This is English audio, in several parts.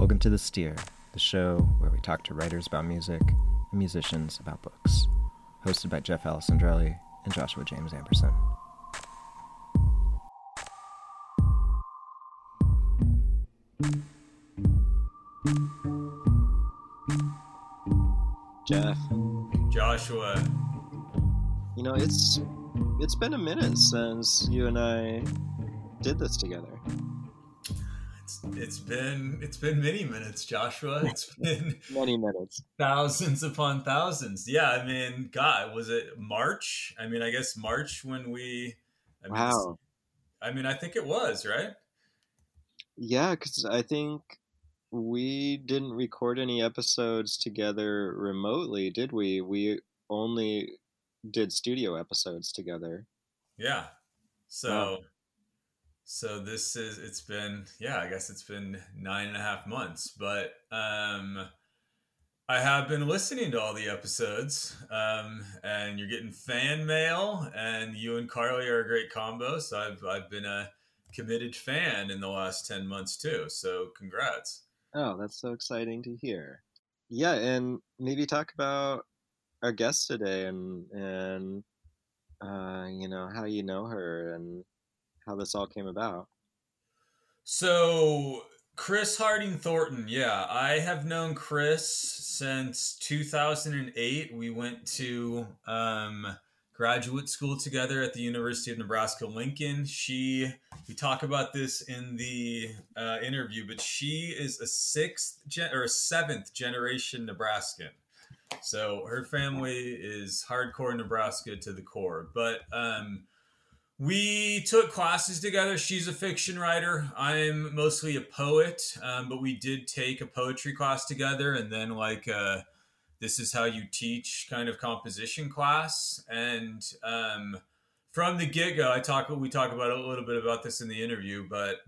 Welcome to The Steer, the show where we talk to writers about music and musicians about books. Hosted by Jeff Alessandrelli and Joshua James Amberson. Jeff. Joshua. You know, it's been a minute since you and I did this together. It's been many minutes, Joshua. It's been many minutes. Thousands upon thousands. Yeah, I mean, God, was it March? I mean, I guess March when Wow. I think it was, right? Yeah, because I think we didn't record any episodes together remotely, did we? We only did studio episodes together. Yeah. So it's been 9.5 months, but I have been listening to all the episodes, and you're getting fan mail, and you and Carly are a great combo. So I've been a committed fan in the last 10 months too. So congrats. Oh, that's so exciting to hear. Yeah, and maybe talk about our guest today and how you know her and how this all came about. So Chris Harding Thornton, yeah, I have known Chris since 2008. We went to graduate school together at the University of Nebraska-Lincoln. We talk about this in the interview, but she is a seventh generation Nebraskan. So her family is hardcore Nebraska to the core. But we took classes together. She's a fiction writer. I'm mostly a poet, but we did take a poetry class together, and then this is how you teach kind of composition class. And from the get-go, we talk about a little bit about this in the interview, but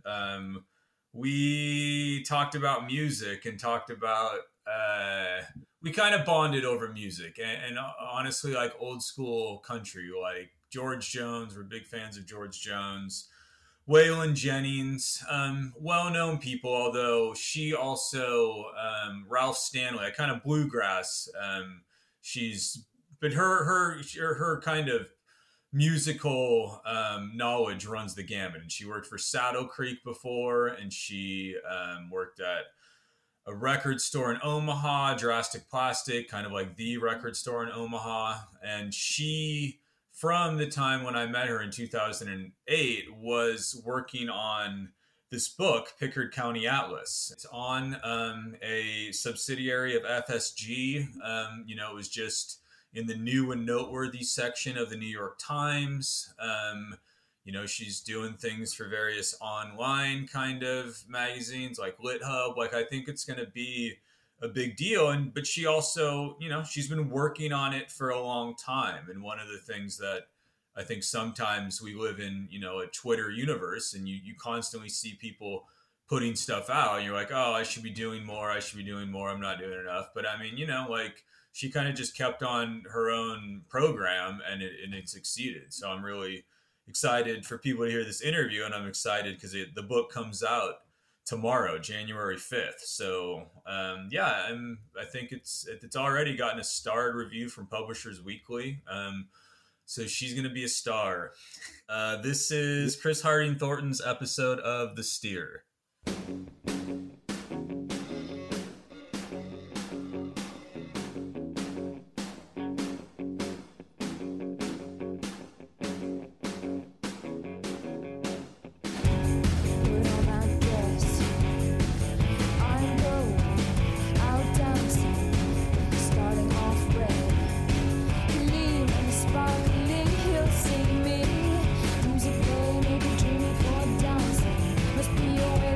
we talked about music and talked about we kind of bonded over music and honestly, like old school country, like George Jones. We're big fans of George Jones. Waylon Jennings, well-known people, although she also, Ralph Stanley, a kind of bluegrass. But her kind of musical knowledge runs the gamut. And she worked for Saddle Creek before, and she worked at a record store in Omaha, Drastic Plastic, kind of like the record store in Omaha. And she, from the time when I met her in 2008, was working on this book, Pickard County Atlas. It's on a subsidiary of FSG. It was just in the new and noteworthy section of the New York Times. She's doing things for various online kind of magazines like LitHub. I think it's going to be a big deal. But she also, she's been working on it for a long time. And one of the things that I think sometimes we live in, a Twitter universe, and you constantly see people putting stuff out and you're like, oh, I should be doing more. I'm not doing enough. But I mean, she kind of just kept on her own program and it succeeded. So I'm really excited for people to hear this interview, and I'm excited because the book comes out tomorrow, January 5th. So I think it's already gotten a starred review from Publishers Weekly. So she's going to be a star. This is Chris Harding Thornton's episode of The Steer. Music, baby, dreaming for dancing. Must be your way.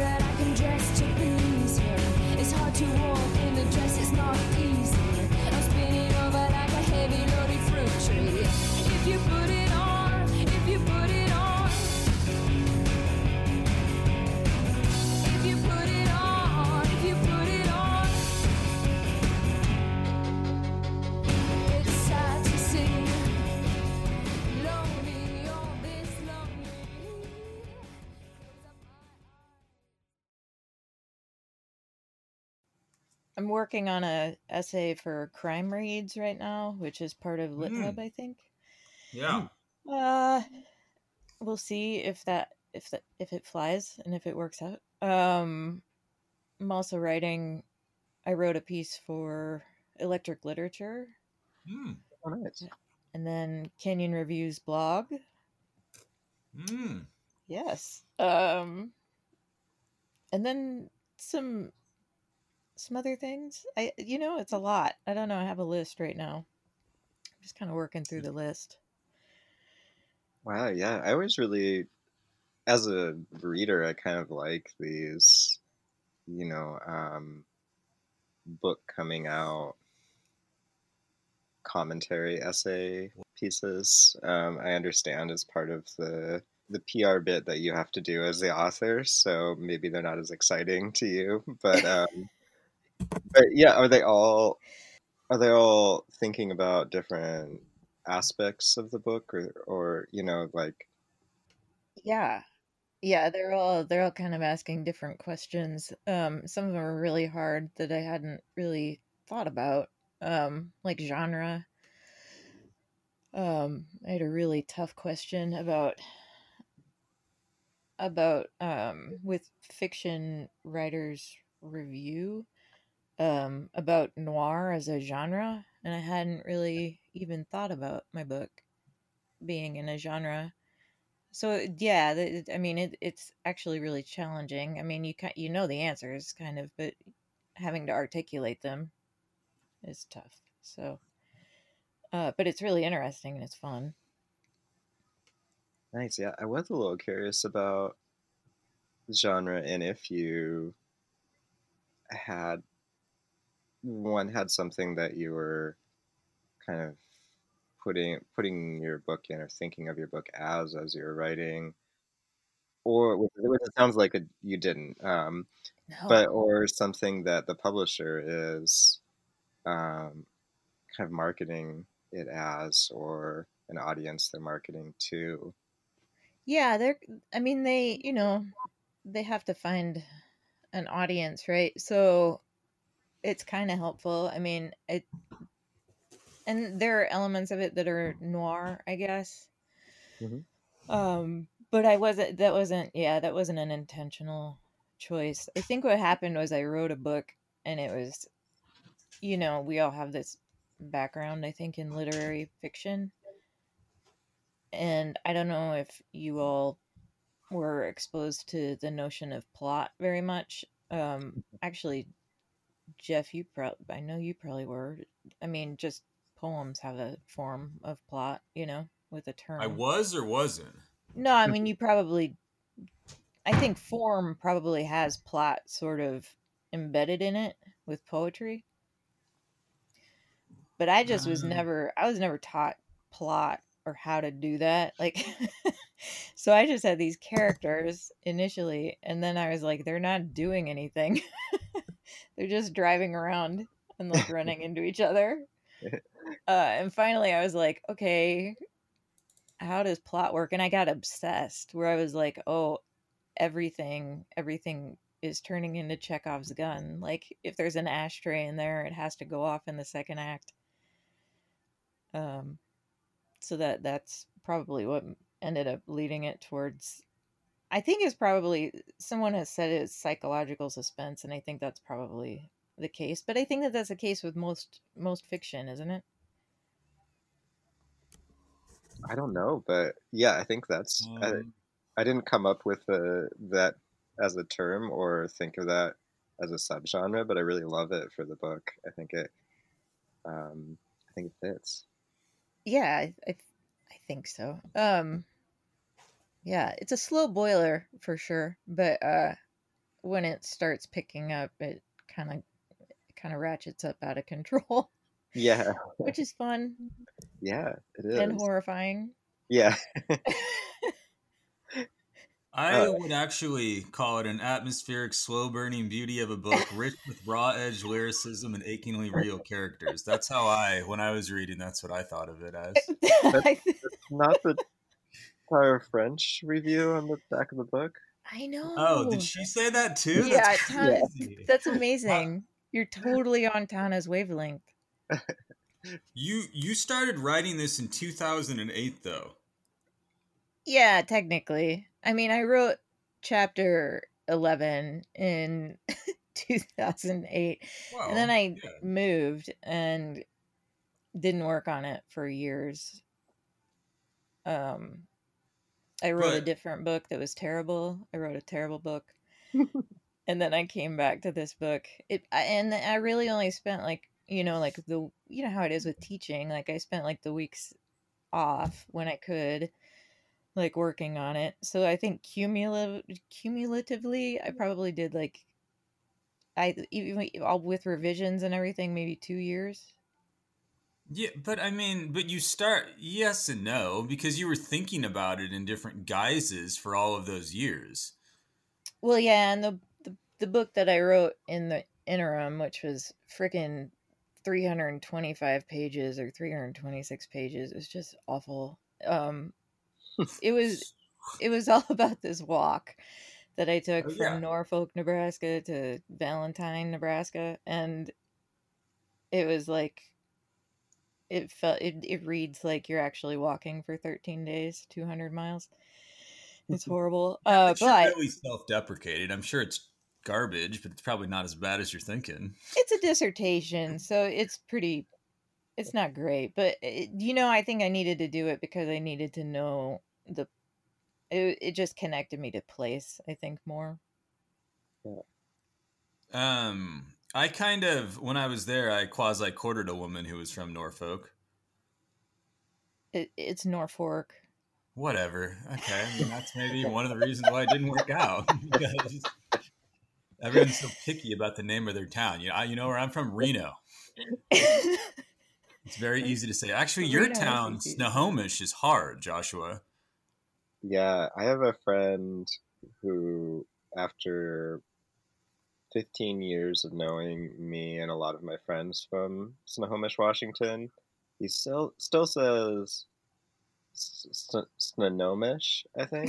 I'm working on a essay for Crime Reads right now, which is part of LitHub, I think. Yeah. We'll see if it flies and if it works out. I'm also writing. I wrote a piece for Electric Literature. Oh, nice. And then Canyon Review's blog. Yes. And then some other things. It's a lot. I don't know. I have a list right now. I'm just kind of working through the list. Wow, yeah. I always really, as a reader, I kind of like these, book coming out commentary essay pieces. I understand as part of the PR bit that you have to do as the author, so maybe they're not as exciting to you. But yeah, are they all thinking about different aspects of the book, or like? Yeah. Yeah, they're all kind of asking different questions. Some of them are really hard that I hadn't really thought about. Like genre. I had a really tough question about with fiction writers review about noir as a genre, and I hadn't really even thought about my book being in a genre. So yeah, it's actually really challenging. I mean, you know the answers kind of, but having to articulate them is tough. So, but it's really interesting and it's fun. Nice, yeah. I was a little curious about genre and if you had something that you were kind of putting your book in or thinking of your book as you were writing, or which it sounds like you didn't, No. but or something that the publisher is um, kind of marketing it as, or an audience they're marketing to. Yeah, they have to find an audience, right? So it's kind of helpful. I mean, and there are elements of it that are noir, I guess. But that wasn't an intentional choice. I think what happened was I wrote a book and it was, we all have this background, I think, in literary fiction. And I don't know if you all were exposed to the notion of plot very much. Actually, Jeff, I know you probably were. I mean, just poems have a form of plot, with a term. I was or wasn't? No, I mean, I think form probably has plot sort of embedded in it with poetry. But I was never taught plot or how to do that. Like, so I just had these characters initially, and then I was like, they're not doing anything. They're just driving around and like running into each other. And finally I was like, okay, how does plot work? And I got obsessed where I was like, oh, everything is turning into Chekhov's gun. Like if there's an ashtray in there, it has to go off in the second act. So that's probably what ended up leading it towards. I think it's probably, someone has said it's psychological suspense, and I think that's probably the case. But I think that that's the case with most fiction, isn't it? I don't know, but yeah, I think that's. I didn't come up with that as a term or think of that as a subgenre, but I really love it for the book. I think it fits. Yeah, I think so. Yeah, it's a slow boiler for sure, but when it starts picking up, it kind of ratchets up out of control. Yeah. Which is fun. Yeah, it is. And horrifying. Yeah. I would actually call it an atmospheric, slow-burning beauty of a book, rich with raw-edged lyricism and achingly real characters. That's how when I was reading, that's what I thought of it as. That's not the Tara French review on the back of the book? I know. Oh, did she say that too? Yeah, That's crazy. That's amazing. You're totally on Tana's wavelength. You started writing this in 2008, though. Yeah, technically. I mean, I wrote chapter 11 in 2008, and then Well, I yeah. moved and didn't work on it for years. I wrote a But different book that was terrible. I wrote a terrible book. And then I came back to this book. And I really only spent like, like how it is with teaching. Like I spent like the weeks off when I could, like working on it. So I think cumulatively, I probably did like, even all with revisions and everything, maybe 2 years. yeah, but I mean, but you start yes and no because you were thinking about it in different guises for all of those years. Well, yeah, and the book that I wrote in the interim, which was freaking 325 pages or 326 pages, it was just awful. It was all about this walk that I took Oh from yeah. Norfolk, Nebraska to Valentine, Nebraska, and it was like it reads like you're actually walking for 13 days, 200 miles. It's horrible. But you're But really self-deprecating. I'm sure it's garbage, but it's probably not as bad as you're thinking. it's a dissertation, so it's not great, but I think I needed to do it because I needed to know it just connected me to place, I think, more. I kind of when I was there, I quasi courted a woman who was from Norfolk. It's Norfolk. Whatever. Okay, I mean that's maybe one of the reasons why it didn't work out. Because everyone's so picky about the name of their town. You know where I'm from, Reno. It's very easy to say. Actually, your Reno is town, easy. Snohomish, is hard, Joshua. Yeah, I have a friend who, after 15 years of knowing me and a lot of my friends from Snohomish, Washington, he still says Snohomish, I think.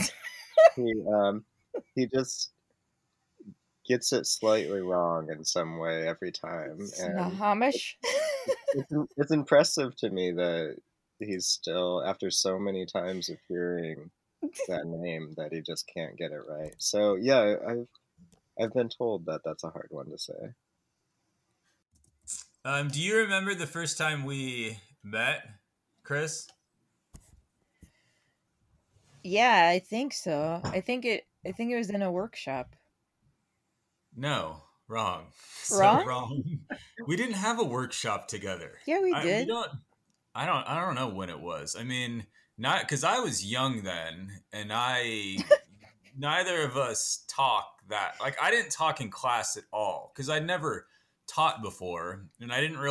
He just gets it slightly wrong in some way every time, and Snohomish. it's impressive to me that he's still, after so many times of hearing that name, that he just can't get it right. So yeah, I've been told that that's a hard one to say. Do you remember the first time we met, Chris? Yeah, I think so. I think it was in a workshop. No, wrong. So Wrong? wrong. We didn't have a workshop together. Yeah, we We did. don't. I don't know when it was. I mean, not because I was young then, and neither of us talk that. Like, I didn't talk in class at all because I'd never taught before, and I didn't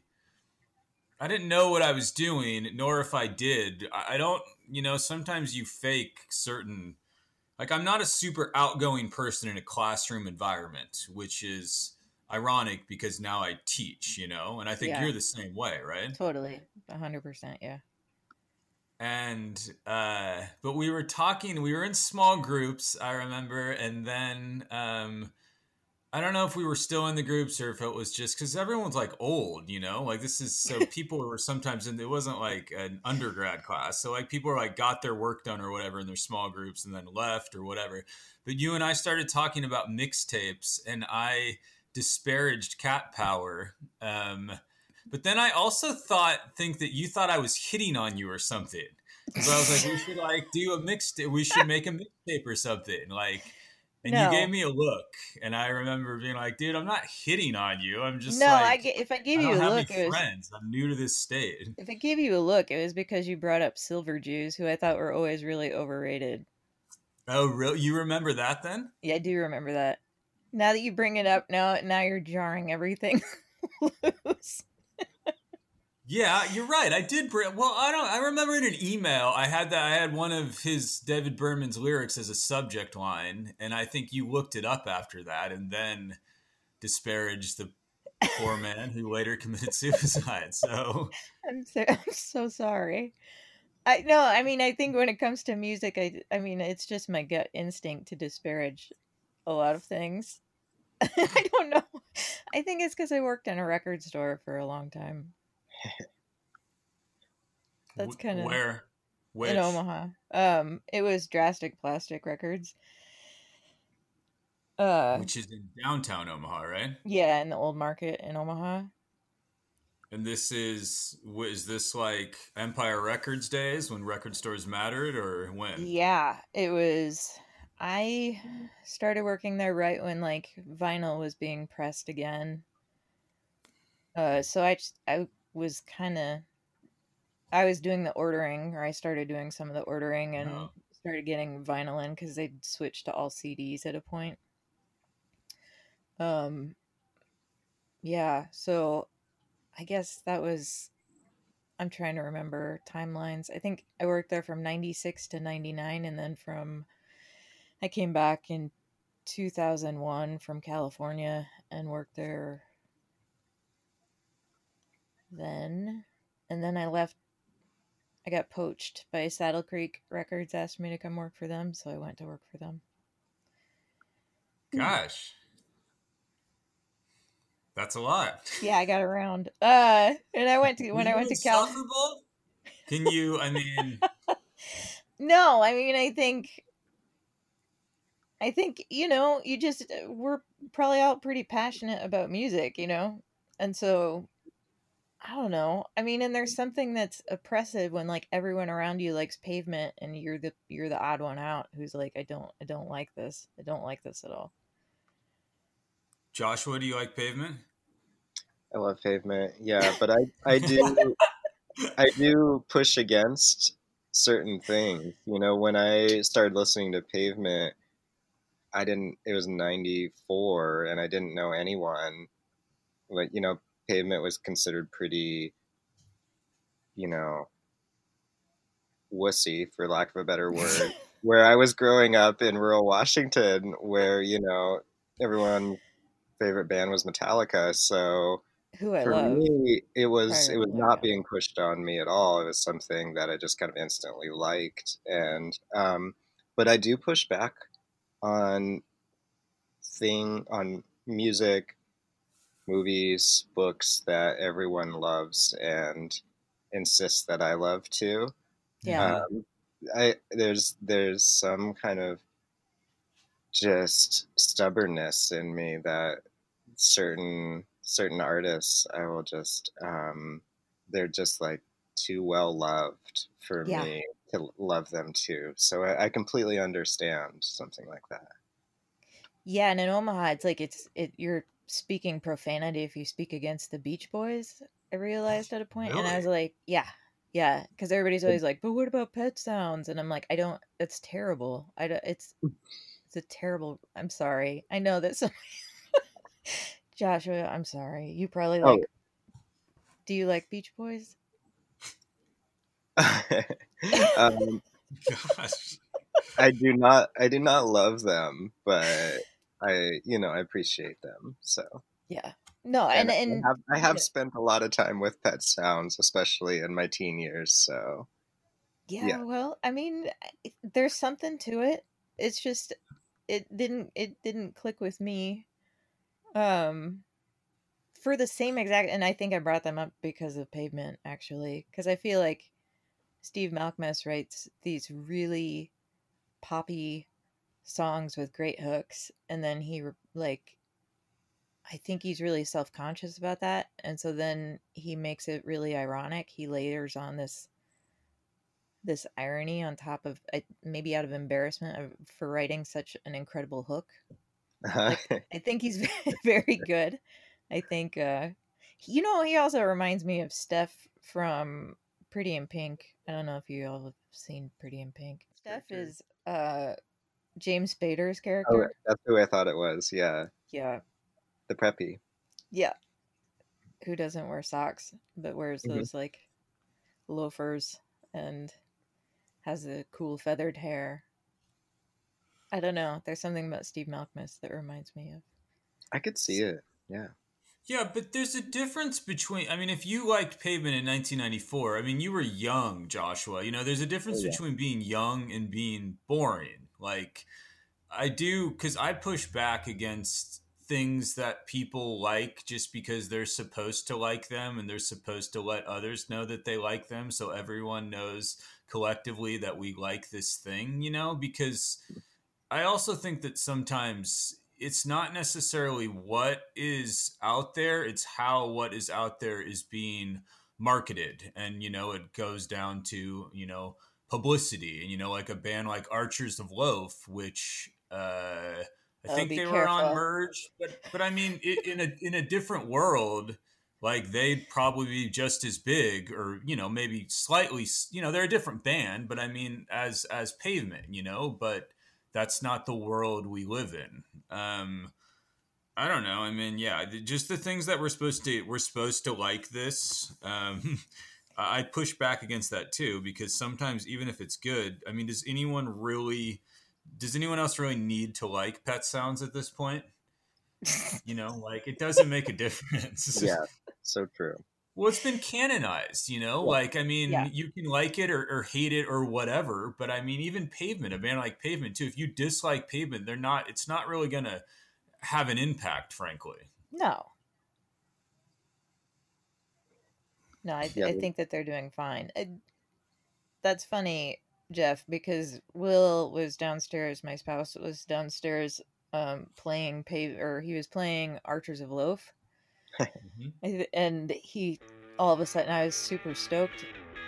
know what I was doing, nor if I did. I don't. Sometimes you fake certain. Like, I'm not a super outgoing person in a classroom environment, which is ironic because now I teach, and I think Yeah. you're the same way, right? Totally. 100%, yeah. And, but we were talking, we were in small groups, I remember. And then, I don't know if we were still in the groups or if it was just because everyone's like old, like this is so people were sometimes it wasn't like an undergrad class. So like people were like got their work done or whatever in their small groups and then left or whatever. But you and I started talking about mixtapes and I disparaged Cat Power. But then I also think that you thought I was hitting on you or something. Because I was like, we should like do a mixtape. We should make a mixtape or something like. And No. you gave me a look, and I remember being like, "Dude, I'm not hitting on you. I'm just No, like, if I I gave you don't a have look, any friends. I'm new to this state." if I gave you a look, it was because you brought up Silver Jews, who I thought were always really overrated. Oh, really? You remember that then? Yeah, I do remember that. Now that you bring it up, now you're jarring everything loose. Yeah, you're right. I did. Well, I remember in an email I had one of his David Berman's lyrics as a subject line, and I think you looked it up after that, and then disparaged the poor man who later committed suicide. So I'm so sorry. I mean, I think when it comes to music, I mean, it's just my gut instinct to disparage a lot of things. I don't know. I think it's because I worked in a record store for a long time. That's kind of Where? Which? in Omaha. It was Drastic Plastic Records. Which is in downtown Omaha, right? Yeah, in the old market in Omaha. And this is this like Empire Records days when record stores mattered, or when? Yeah, it was. I started working there right when like vinyl was being pressed again. So I was kind of I was doing the ordering, or I started doing some of the ordering and Oh. started getting vinyl in because they'd switched to all CDs at a point. Yeah, so I guess that was. I'm trying to remember timelines. I think I worked there from 96 to 99, and then I came back in 2001 from California and worked there then. And then I left. I got poached by Saddle Creek Records, asked me to come work for them, so I went to work for them. Gosh. That's a lot. Yeah, I got around. And I went to Were you to Cal. insufferable? Can you? I mean, No, I mean, I think you just we're probably all pretty passionate about music, and so I don't know. I mean, and there's something that's oppressive when like everyone around you likes Pavement, and you're the odd one out who's like, I don't like this. I don't like this at all. Joshua, do you like Pavement? I love Pavement, yeah, but I do push against certain things. When I started listening to Pavement, it was 94 and I didn't know anyone. But, Pavement was considered pretty, wussy, for lack of a better word. Where I was growing up in rural Washington, where, everyone's favorite band was Metallica. So Who I for love. me, it was Prior to not that. being pushed on me at all. It was something that I just kind of instantly liked. And, but I do push back on music, movies, books that everyone loves and insists that I love too. Yeah. There's some kind of just stubbornness in me that certain artists I will just they're just like too well loved for Yeah. me to love them too. So I completely understand something like that. Yeah, and in Omaha, it's like you're speaking profanity if you speak against the Beach Boys. I realized at a point, and I was like, yeah, because everybody's always like, but what about Pet Sounds? And I'm like, I don't. It's terrible. It's a terrible. I'm sorry. I know that some. Joshua, I'm sorry. You probably like. Do you like Beach Boys? Gosh. I do not love them, but I appreciate them. So yeah, no, and I have spent a lot of time with Pet Sounds, especially in my teen years. So yeah. Well, I mean, there's something to it. It's just it didn't click with me. For the same exact, and I think I brought them up because of Pavement, actually, because I feel like Steve Malkmus writes these really poppy songs with great hooks, and then I think he's really self-conscious about that, and so then he makes it really ironic. He layers on this irony on top of, maybe out of embarrassment for writing such an incredible hook. Like, I think he's very good. I think, he also reminds me of Steph from Pretty in Pink. I don't know if you all have seen Pretty in Pink. Steph is James Spader's character. Oh, that's who I thought it was. Yeah. Yeah. The preppy. Yeah. Who doesn't wear socks but wears those like loafers and has the cool feathered hair. I don't know. There's something about Steve Malkmus that reminds me of. I could see it. Yeah. Yeah, but there's a difference between, I mean, if you liked Pavement in 1994, I mean, you were young, Joshua. There's a difference between being young and being boring. Like, I do, because I push back against things that people like just because they're supposed to like them, and they're supposed to let others know that they like them, so everyone knows collectively that we like this thing, because I also think that sometimes it's not necessarily what is out there, it's how what is out there is being marketed. And, it goes down to, publicity. And, like a band like Archers of Loaf, which I think be they were on careful. Merge, but I mean, in a different world, like they'd probably be just as big, or maybe slightly, they're a different band, but I mean, as Pavement, but that's not the world we live in. I don't know. I mean, yeah, just the things that we're supposed to like this. I push back against that too, because sometimes even if it's good, I mean, does anyone else really need to like Pet Sounds at this point? Like it doesn't make a difference. Yeah, so true. Well, it's been canonized, like, I mean, Yeah. you can like it or hate it or whatever, but I mean, even Pavement, a band like Pavement too, if you dislike Pavement, it's not really going to have an impact, frankly. No. I Yeah. think that they're doing fine. That's funny, Jeff, because Will was downstairs. My spouse was downstairs playing he was playing Archers of Loaf. And he, all of a sudden, I was super stoked.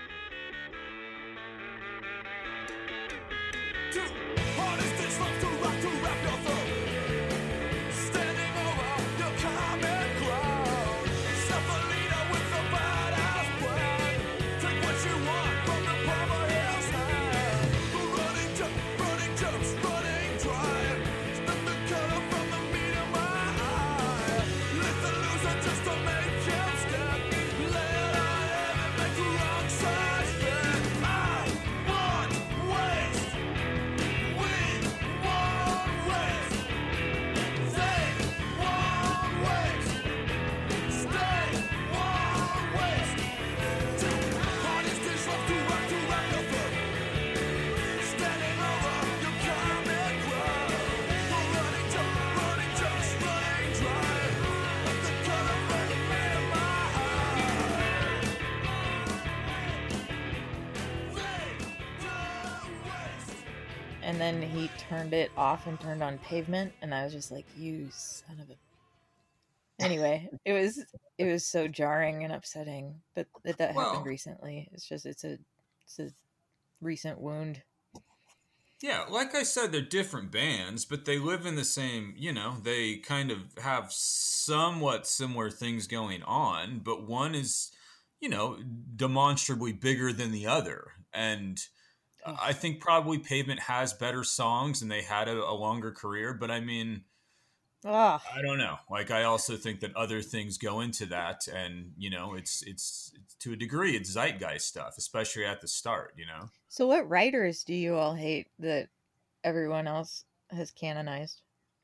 And then he turned it off and turned on Pavement, and I was just like, "You son of a." Anyway, it was so jarring and upsetting that happened recently. It's a recent wound. Yeah, like I said, they're different bands, but they live in the same, they kind of have somewhat similar things going on, but one is, demonstrably bigger than the other. And I think probably Pavement has better songs and they had a longer career, but I mean, I don't know. Like, I also think that other things go into that, and it's to a degree, it's zeitgeist stuff, especially at the start. So, what writers do you all hate that everyone else has canonized?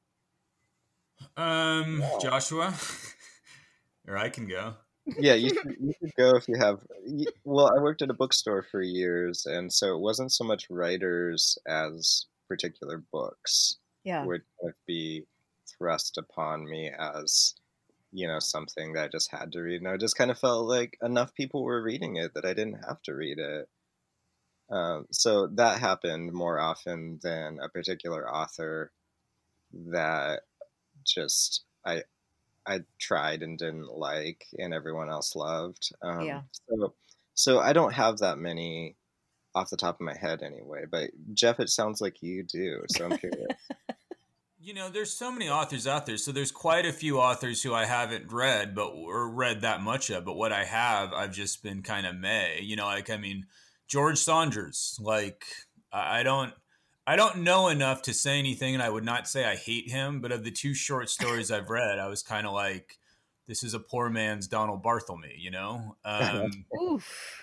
Joshua, or I can go. Yeah, you should go if you have. Well, I worked at a bookstore for years, and so it wasn't so much writers as particular books. Yeah, would kind of be thrust upon me as something that I just had to read, and I just kind of felt like enough people were reading it that I didn't have to read it. So that happened more often than a particular author that just I tried and didn't like, and everyone else loved. Yeah. So I don't have that many off the top of my head anyway. But Jeff, it sounds like you do, so I'm curious. There's so many authors out there. So there's quite a few authors who I haven't read, or read that much of. But what I have, I've just been kind of meh. Like, I mean, George Saunders. Like, I don't know enough to say anything, and I would not say I hate him. But of the two short stories I've read, I was kind of like, this is a poor man's Donald Barthelme. Oof.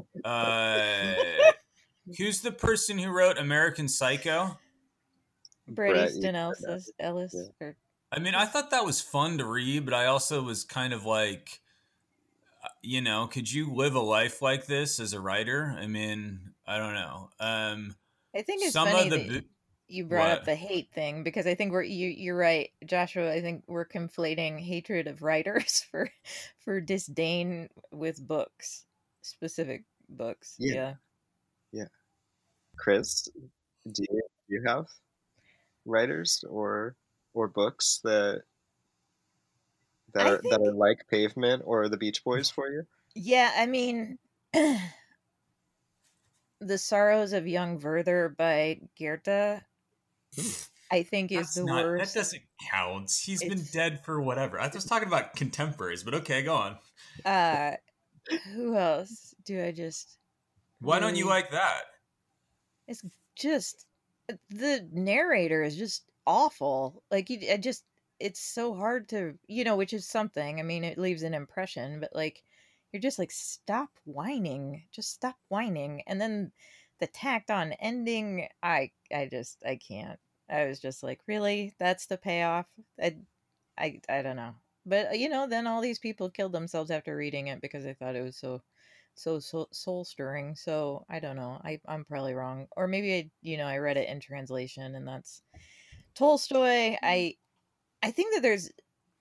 Who's the person who wrote American Psycho? Bret Easton Ellis. Yeah. I mean, I thought that was fun to read, but I also was kind of like, could you live a life like this as a writer? I mean, I don't know. I think it's some funny of the you brought up What? the hate thing, because I think you're right, Joshua. I think we're conflating hatred of writers for disdain with books, specific books. Yeah, Yeah. yeah. Chris, do you have writers or books I that think, are like Pavement or the Beach Boys for you? yeah, I mean, The Sorrows of Young Werther by Goethe, I think, is That's the not. That worst. doesn't count. He's been It's dead for whatever. I was talking about contemporaries, but okay, go on. uh who else do I just Why don't you really, like that? it's just, the narrator is just awful. Like, I just, it's so hard to, which is something. I mean, it leaves an impression, but like, you're just like, stop whining, just stop whining. And then the tacked on ending, I can't. I was just like, really? That's the payoff? I don't know. But then all these people killed themselves after reading it because they thought it was so soul stirring. So I don't know. I'm probably wrong, or maybe I read it in translation, and that's Tolstoy. I think that there's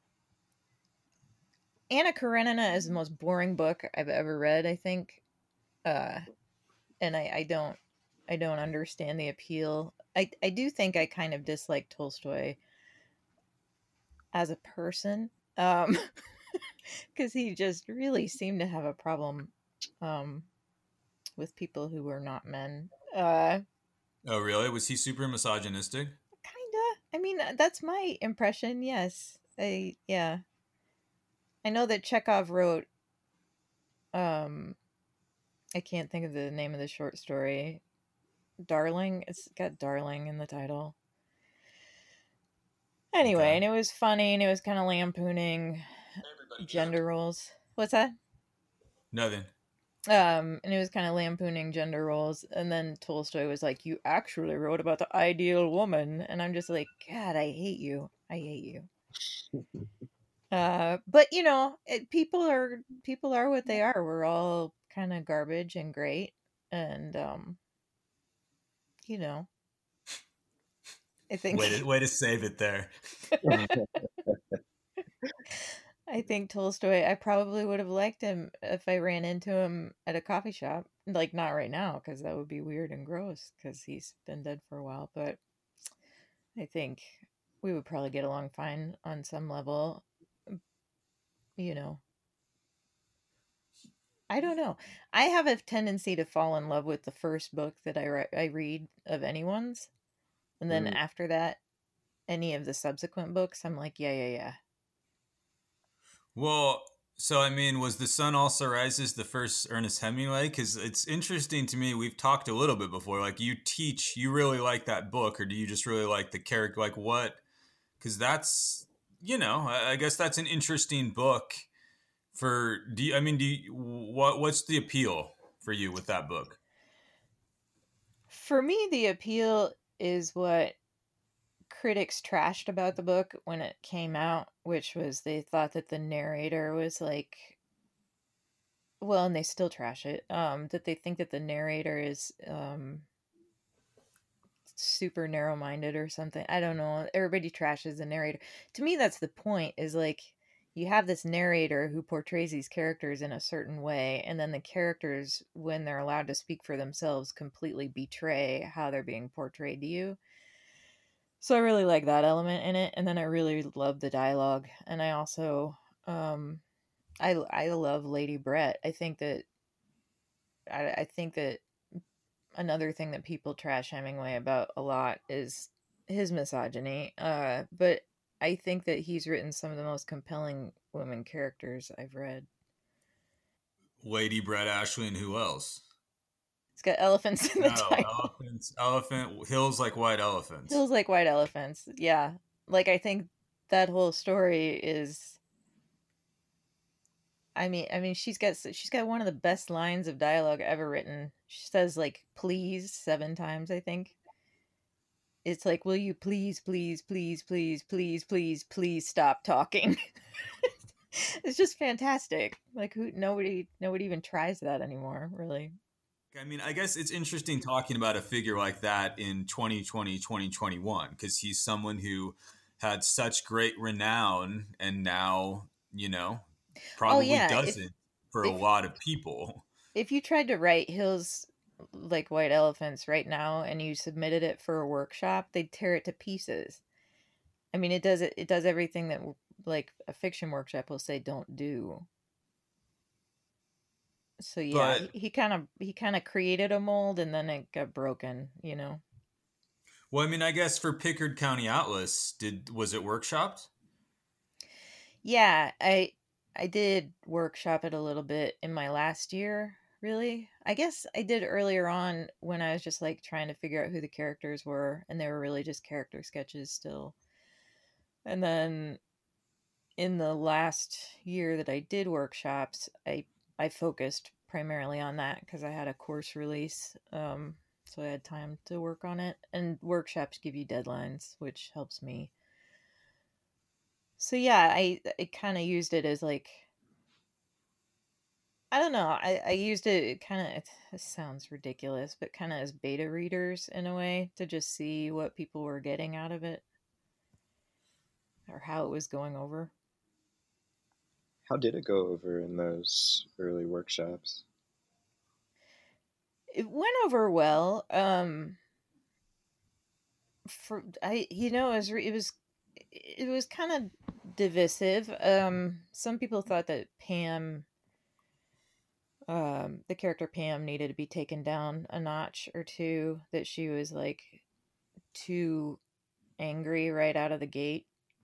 Anna Karenina is the most boring book I've ever read, I think, and I don't understand the appeal. I do think I kind of dislike Tolstoy as a person, um, because he just really seemed to have a problem, um, with people who were not men. Oh, really? Was he super misogynistic? Kinda. I mean, that's my impression. Yes. Yeah. I know that Chekhov wrote. Um, I can't think of the name of the short story. Darling. It's got "darling" in the title. Anyway, Okay. and it was funny, and it was kind of lampooning gender roles. What's that? Nothing. And it was kind of lampooning gender roles, and then Tolstoy was like, "You actually wrote about the ideal woman," and I'm just like, God, I hate you. I hate you. But people are what they are. We're all kind of garbage and great, and you know, I think Way to save it there. I think Tolstoy. I probably would have liked him if I ran into him at a coffee shop. Like, not right now, because that would be weird and gross, because he's been dead for a while. But I think we would probably get along fine on some level. You know, I don't know. I have a tendency to fall in love with the first book that I read of anyone's, and then Mm. after that, any of the subsequent books, I'm like, yeah, yeah, yeah. Well, so I mean, was The Sun Also Rises the first Ernest Hemingway? Because it's interesting to me. We've talked a little bit before. Like, you really like that book, or do you just really like the character? Like, what? Because that's, I guess that's an interesting book. What's the appeal for you with that book? For me, the appeal is what critics trashed about the book when it came out, which was they thought that the narrator was like, well, and they still trash it, that they think that the narrator is super narrow-minded or something. I don't know. Everybody trashes the narrator. To me, that's the point, is like, you have this narrator who portrays these characters in a certain way, and then the characters, when they're allowed to speak for themselves, completely betray how they're being portrayed to you. So I really like that element in it, and then I really love the dialogue, and I also I love Lady Brett. I think that another thing that people trash Hemingway about a lot is his misogyny. But I think that he's written some of the most compelling women characters I've read. Lady Brett Ashley and who else? It's got elephants in the No, title. elephant hills like white elephants. Feels like white elephants. Yeah. Like, I think that whole story is, I mean, she's got one of the best lines of dialogue ever written. She says, like, please 7 times, I think. It's like, will you please, please, please, please, please, please, please stop talking? It's just fantastic. Like, nobody even tries that anymore, really. I mean, I guess it's interesting talking about a figure like that in 2020, 2021, because he's someone who had such great renown and now, Oh probably yeah, doesn't for a if lot of people. if you tried to write Hills like White Elephants right now and you submitted it for a workshop, they'd tear it to pieces. I mean, it does everything that like a fiction workshop will say don't do. So yeah, But, he kind of created a mold and then it got broken. well, I mean, I guess for Pickard County Atlas, was it workshopped? Yeah, I did workshop it a little bit in my last year, really. I guess I did earlier on when I was just like trying to figure out who the characters were and they were really just character sketches still. And then in the last year that I did workshops, I focused primarily on that because I had a course release, so I had time to work on it. And workshops give you deadlines, which helps me. So yeah, I kind of used it as like I don't know. I used it kind of. It sounds ridiculous, but kind of as beta readers in a way to just see what people were getting out of it or how it was going over. How did it go over in those early workshops? It went over well. For I it was kind of divisive. Some people thought that Pam, the character Pam, needed to be taken down a notch or two. That she was like too angry right out of the gate.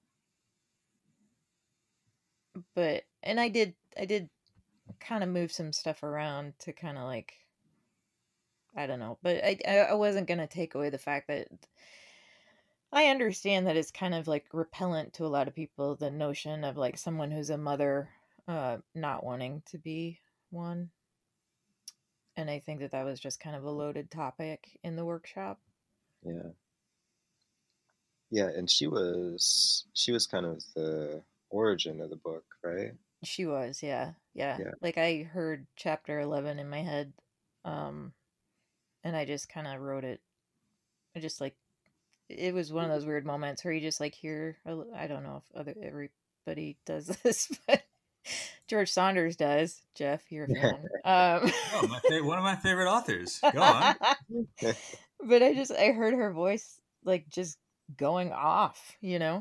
But and I did kind of move some stuff around to kind of like I don't know, but I wasn't gonna take away the fact that I understand that it's kind of like repellent to a lot of people, the notion of like someone who's a mother not wanting to be one. And I think that that was just kind of a loaded topic in the workshop. Yeah. Yeah, and she was kind of the origin of the book, right? She was, yeah. Yeah. Yeah. Like I heard chapter 11 in my head and I just kind of wrote it. I just like it was one of those weird moments where you just like hear I don't know if everybody does this, but George Saunders does. Jeff, you're a fan. Oh, one of my favorite authors. Go on. But I heard her voice like just going off,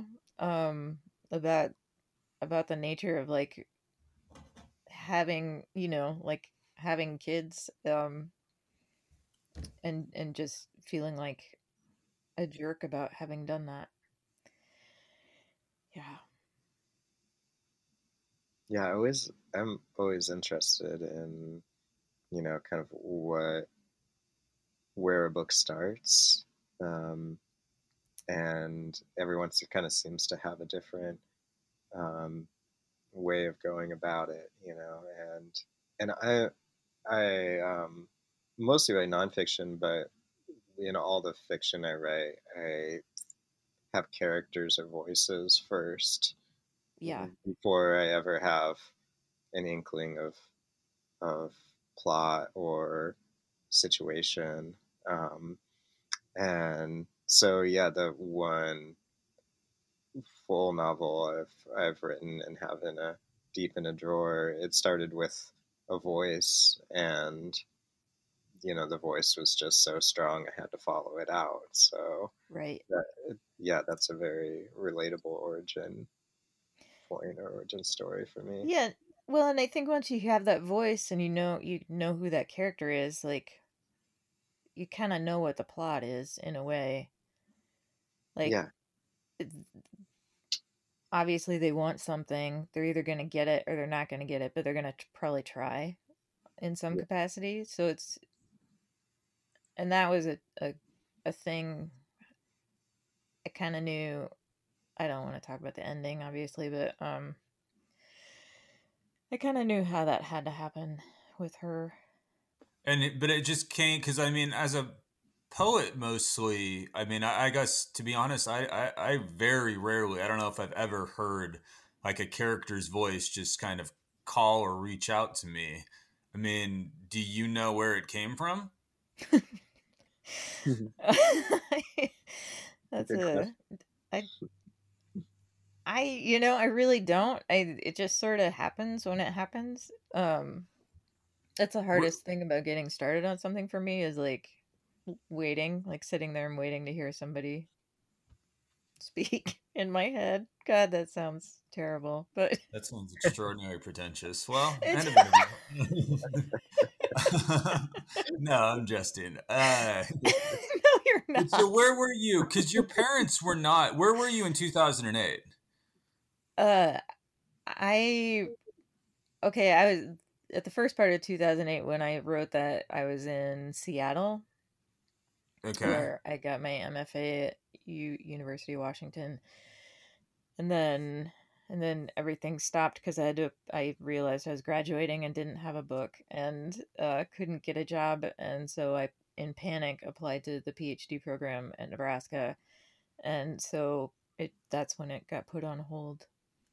about the nature of like having, like having kids, and just feeling like a jerk about having done that. Yeah. Yeah, I'm always interested in, kind of where a book starts. And everyone kind of seems to have a different um, way of going about it, and I mostly write nonfiction, but in all the fiction I write, I have characters or voices first Yeah. before I ever have an inkling of plot or situation. And so yeah, the one full novel I've written and have deep in a drawer, it started with a voice, and the voice was just so strong I had to follow it out. So Right. yeah, that's a very relatable origin point or origin story for me. Yeah. Well, and I think once you have that voice and you know who that character is, like you kind of know what the plot is in a way. Like Yeah, obviously they want something. They're either going to get it or they're not going to get it, but they're going to probably try in some yeah, capacity. So and that was a thing I kind of knew. I don't want to talk about the ending, obviously, but I kind of knew how that had to happen with her. But it just can't, because I mean, as a poet mostly, I mean, I guess to be honest, I very rarely, I don't know if I've ever heard like a character's voice just kind of call or reach out to me. I mean, do you know where it came from? That's Good a question. I really don't. It just sort of happens when it happens. That's the hardest thing about getting started on something for me is like waiting, like sitting there and waiting to hear somebody speak in my head. God, that sounds terrible, but That sounds extraordinarily pretentious. Well, it's and a bit of no, I'm jesting. no, you're not. So where were you? Because your parents were not. Where were you in 2008? I okay. I was at the first part of 2008 when I wrote that. I was in Seattle, Okay. where I got my MFA at University of Washington, and then everything stopped because I realized I was graduating and didn't have a book and couldn't get a job, and so I in panic applied to the PhD program at Nebraska, and so that's when it got put on hold.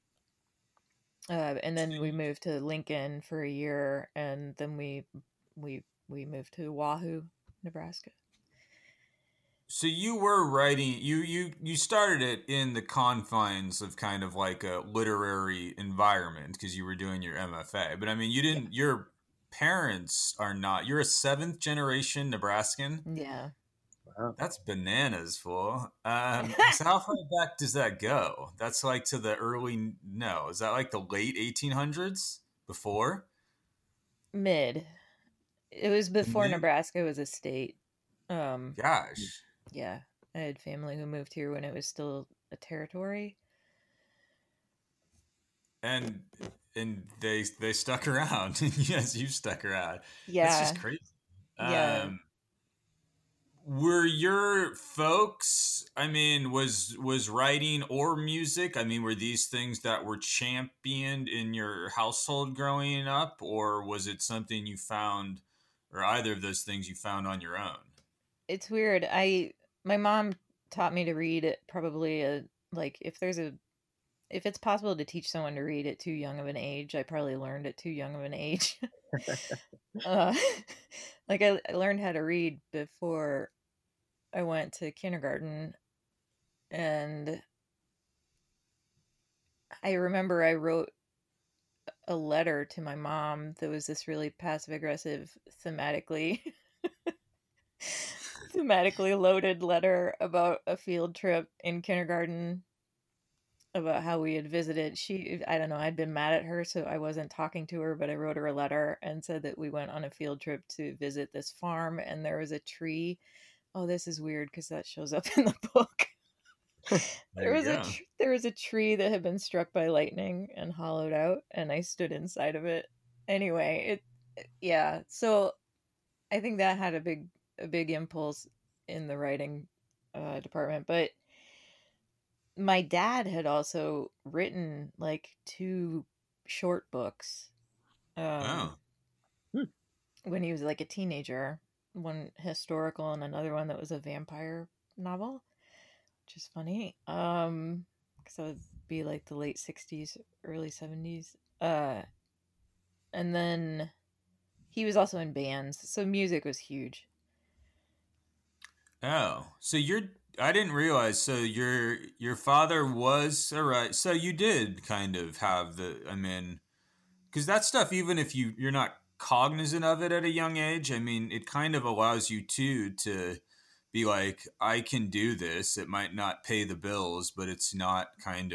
And then we moved to Lincoln for a year, and then we moved to Wahoo, Nebraska. So you were writing. You started it in the confines of kind of like a literary environment because you were doing your MFA. But I mean, you didn't. Your parents are not. You're a seventh generation Nebraskan. Yeah. Wow. That's bananas, fool. So how far back does that go? That's like to the early. No, is that like the late 1800s? Before Mid. It was before Mid? Nebraska was a state. Gosh. Yeah, I had family who moved here when it was still a territory. And they stuck around. Yes, you stuck around. Yeah. That's just crazy. Yeah. Were your folks, I mean, was writing or music, I mean, were these things that were championed in your household growing up, or was it something you found, or either of those things you found on your own? It's weird. My mom taught me to read probably like if it's possible to teach someone to read at too young of an age, I probably learned at too young of an age. Like I learned how to read before I went to kindergarten, and I remember I wrote a letter to my mom that was this really passive aggressive, thematically loaded letter about a field trip in kindergarten, about how we had visited. I don't know, I'd been mad at her, so I wasn't talking to her, but I wrote her a letter and said that we went on a field trip to visit this farm, and there was a tree. Oh, this is weird because that shows up in the book. There was a tree that had been struck by lightning and hollowed out, and I stood inside of it. Anyway, yeah. So I think that had a big impulse in the writing department, but my dad had also written like 2 short books when he was like a teenager, one historical and another one that was a vampire novel, which is funny because it would be like the late 60s, early 70s. And then he was also in bands, so music was huge. Oh, so I didn't realize. So your father was all right. So you did kind of have I mean, because that stuff, even if you're not cognizant of it at a young age, I mean, it kind of allows you to be like, I can do this. It might not pay the bills, but it's not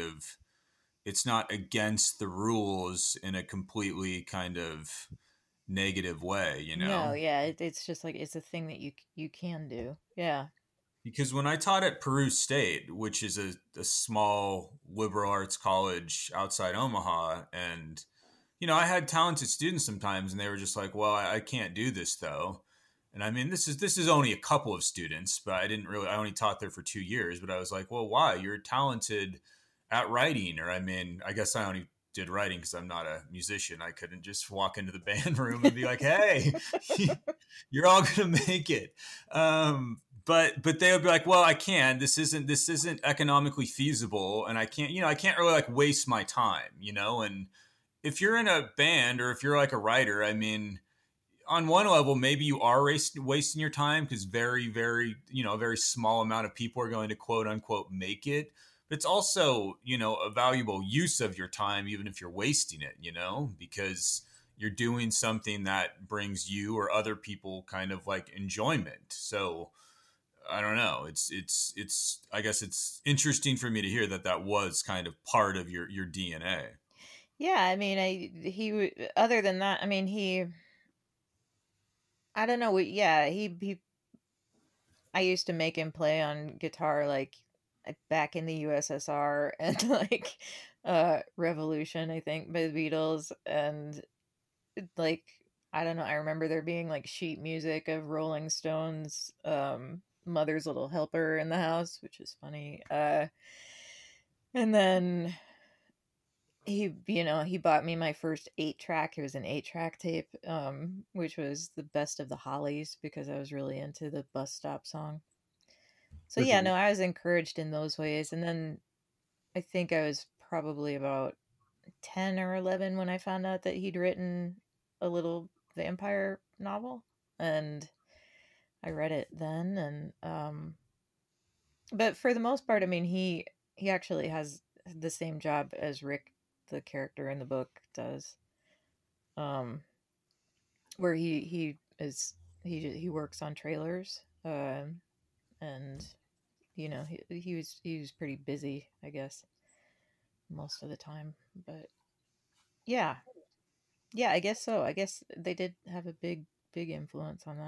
against the rules in a completely kind of negative way, you know? No, yeah, it's just like it's a thing that you can do. Yeah. Because when I taught at Peru State, which is a small liberal arts college outside Omaha, and I had talented students sometimes, and they were just like, "Well, I can't do this though." And I mean, this is only a couple of students, but I only taught there for 2 years. But I was like, "Well, why? You're talented at writing," or I mean, I guess I only did writing because I'm not a musician. I couldn't just walk into the band room and be like, "Hey, you're all gonna make it." But they would be like, well, I can. This isn't economically feasible, and I can't really like waste my time, And if you're in a band or if you're like a writer, I mean, on one level, maybe you are wasting your time because very, very, a very small amount of people are going to quote unquote make it. But it's also, a valuable use of your time, even if you're wasting it, because you're doing something that brings you or other people kind of like enjoyment. So I don't know. It's, I guess it's interesting for me to hear that was kind of part of your DNA. Yeah. I mean, other than that, I mean, I don't know. I used to make him play on guitar, like back in the USSR and like, Revolution, I think, by the Beatles. And like, I don't know. I remember there being like sheet music of Rolling Stones, Mother's Little Helper in the house, which is funny. And then he bought me my first 8-track. It was an 8-track tape, which was the Best of the Hollies because I was really into the Bus Stop song. So yeah, no, I was encouraged in those ways. And then I think I was probably about 10 or 11 when I found out that he'd written a little vampire novel, and I read it then. And but for the most part, I mean, he actually has the same job as Rick, the character in the book, does, where he works on trailers, and he was pretty busy, I guess, most of the time. But yeah, I guess so. I guess they did have a big influence on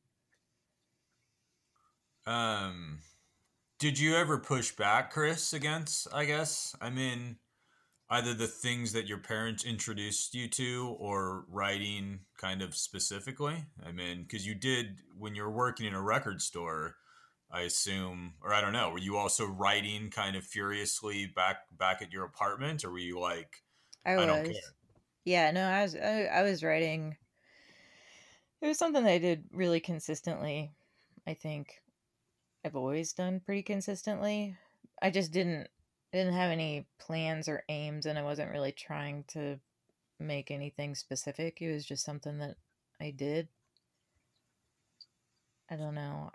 that. Did you ever push back, Chris, against, I guess, I mean, either the things that your parents introduced you to or writing kind of specifically? I mean, because you did, when you were working in a record store, I assume, or I don't know, were you also writing kind of furiously back at your apartment, or were you like, I don't care? Yeah, no, I was writing. It was something that I did really consistently. I think I've always done pretty consistently. I just didn't have any plans or aims, and I wasn't really trying to make anything specific. It was just something that I did. I don't know.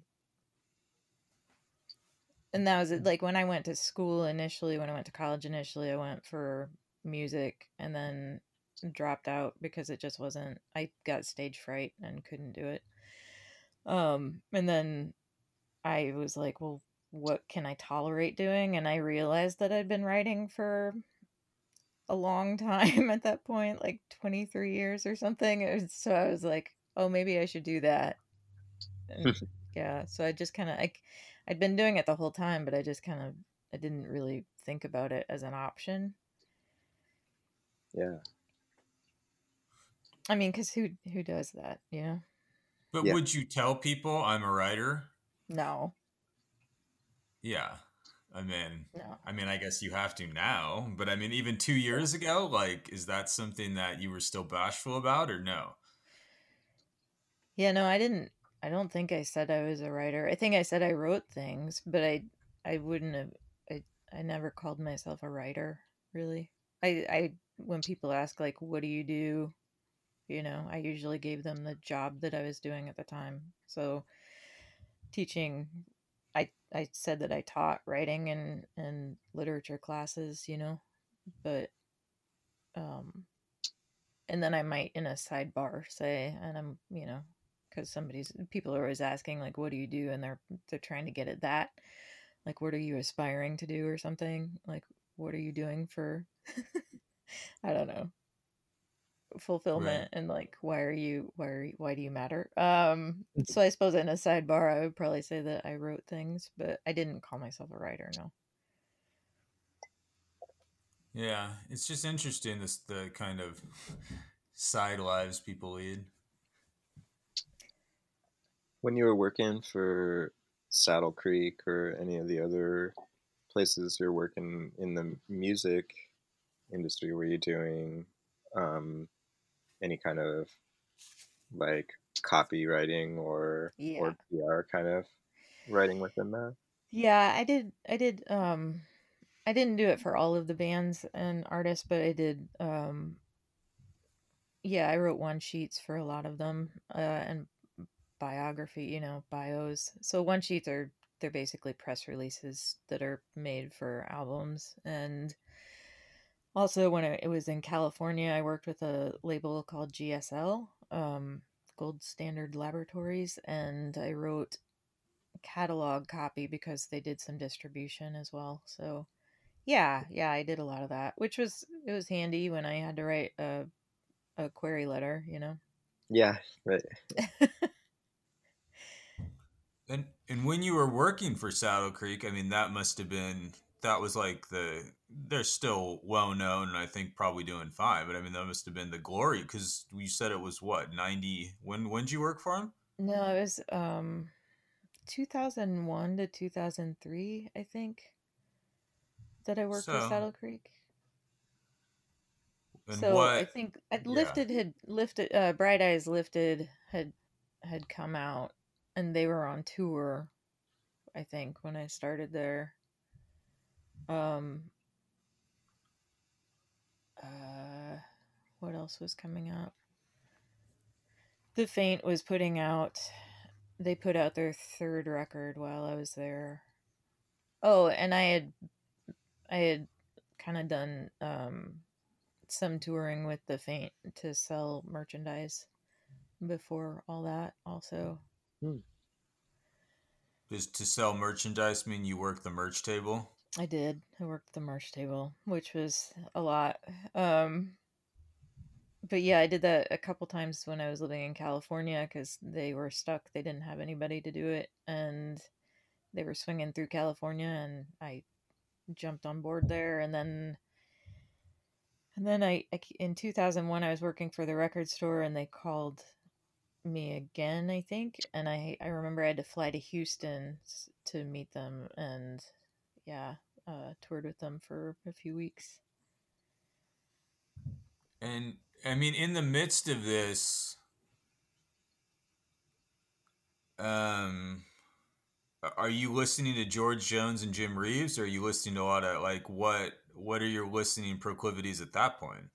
And that was it. Like when I went to school initially, when I went to college initially, I went for music and then dropped out because it just wasn't, I got stage fright and couldn't do it. And then I was like, well, what can I tolerate doing? And I realized that I'd been writing for a long time at that point, like 23 years or something. So I was like, oh, maybe I should do that. And yeah, so I just kind of, I'd been doing it the whole time, but I just kind of, I didn't really think about it as an option. Yeah. I mean, because who does that, you know? But would you tell people I'm a writer? No. Yeah. I mean, no. I guess you have to now, but I mean, even 2 years ago, like, is that something that you were still bashful about, or no? Yeah, no, I don't think I said I was a writer. I think I said I wrote things, but I wouldn't have, I never called myself a writer, really. I when people ask, like, what do you do? You know, I usually gave them the job that I was doing at the time. So teaching, I said that I taught writing and literature classes, you know, but and then I might in a sidebar say, and I'm, you know, because people are always asking, like, what do you do? And they're trying to get at that, like, what are you aspiring to do or something? Like, what are you doing for I don't know, fulfillment, Right. and like, why do you matter? So I suppose in a sidebar I would probably say that I wrote things, but I didn't call myself a writer, no. Yeah, it's just interesting, the kind of side lives people lead. When you were working for Saddle Creek or any of the other places you're working in the music industry, were you doing any kind of like copywriting or PR kind of writing within that? Yeah, I did. I didn't do it for all of the bands and artists, but I did. Yeah, I wrote one sheets for a lot of them, and biography, bios. So one sheets they're basically press releases that are made for albums. And also when it was in California, I worked with a label called GSL, Gold Standard Laboratories, and I wrote catalog copy because they did some distribution as well. So yeah, I did a lot of that, which it was handy when I had to write a query letter. Yeah, right. And when you were working for Saddle Creek, I mean, that was like they're still well known, and I think probably doing fine. But I mean, that must have been the glory, because you said it was what, 90? When did you work for him? No, it was 2001 to 2003, I think, that I worked with So, Saddle Creek. and So I what? think Yeah. Bright Eyes Lifted had come out, and they were on tour, I think, when I started there. Um what else was coming out? The Faint was putting out, they put out their third record while I was there. Oh, and I had kind of done some touring with the Faint to sell merchandise before all that also. Does to sell merchandise mean you work the merch table? I did. I worked the merch table, which was a lot. But yeah, I did that a couple times when I was living in California because they were stuck. They didn't have anybody to do it, and they were swinging through California, and I jumped on board there. And then I in 2001 I was working for the record store, and they called me again, I think, and I remember I had to fly to Houston to meet them, and yeah, toured with them for a few weeks. And I mean, in the midst of this, um, are you listening to George Jones and Jim Reeves, or are you listening to a lot of, like, what are your listening proclivities at that point?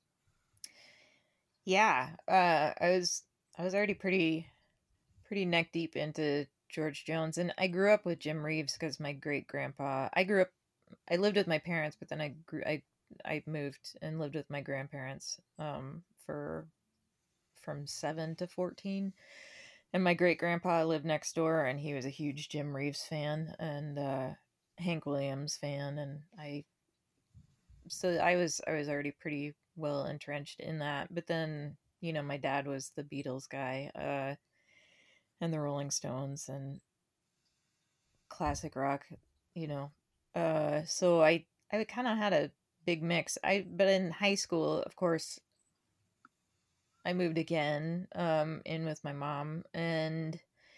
Yeah, I was already pretty neck deep into George Jones, and I grew up with Jim Reeves because my great grandpa. I lived with my parents, but then I moved and lived with my grandparents for from 7 to 14. And my great grandpa lived next door, and he was a huge Jim Reeves fan and Hank Williams fan, and I was already pretty well entrenched in that. But then, my dad was the Beatles guy, and the Rolling Stones and classic rock, you know. So I kind of had a big mix. But in high school, of course, I moved again in with my mom, and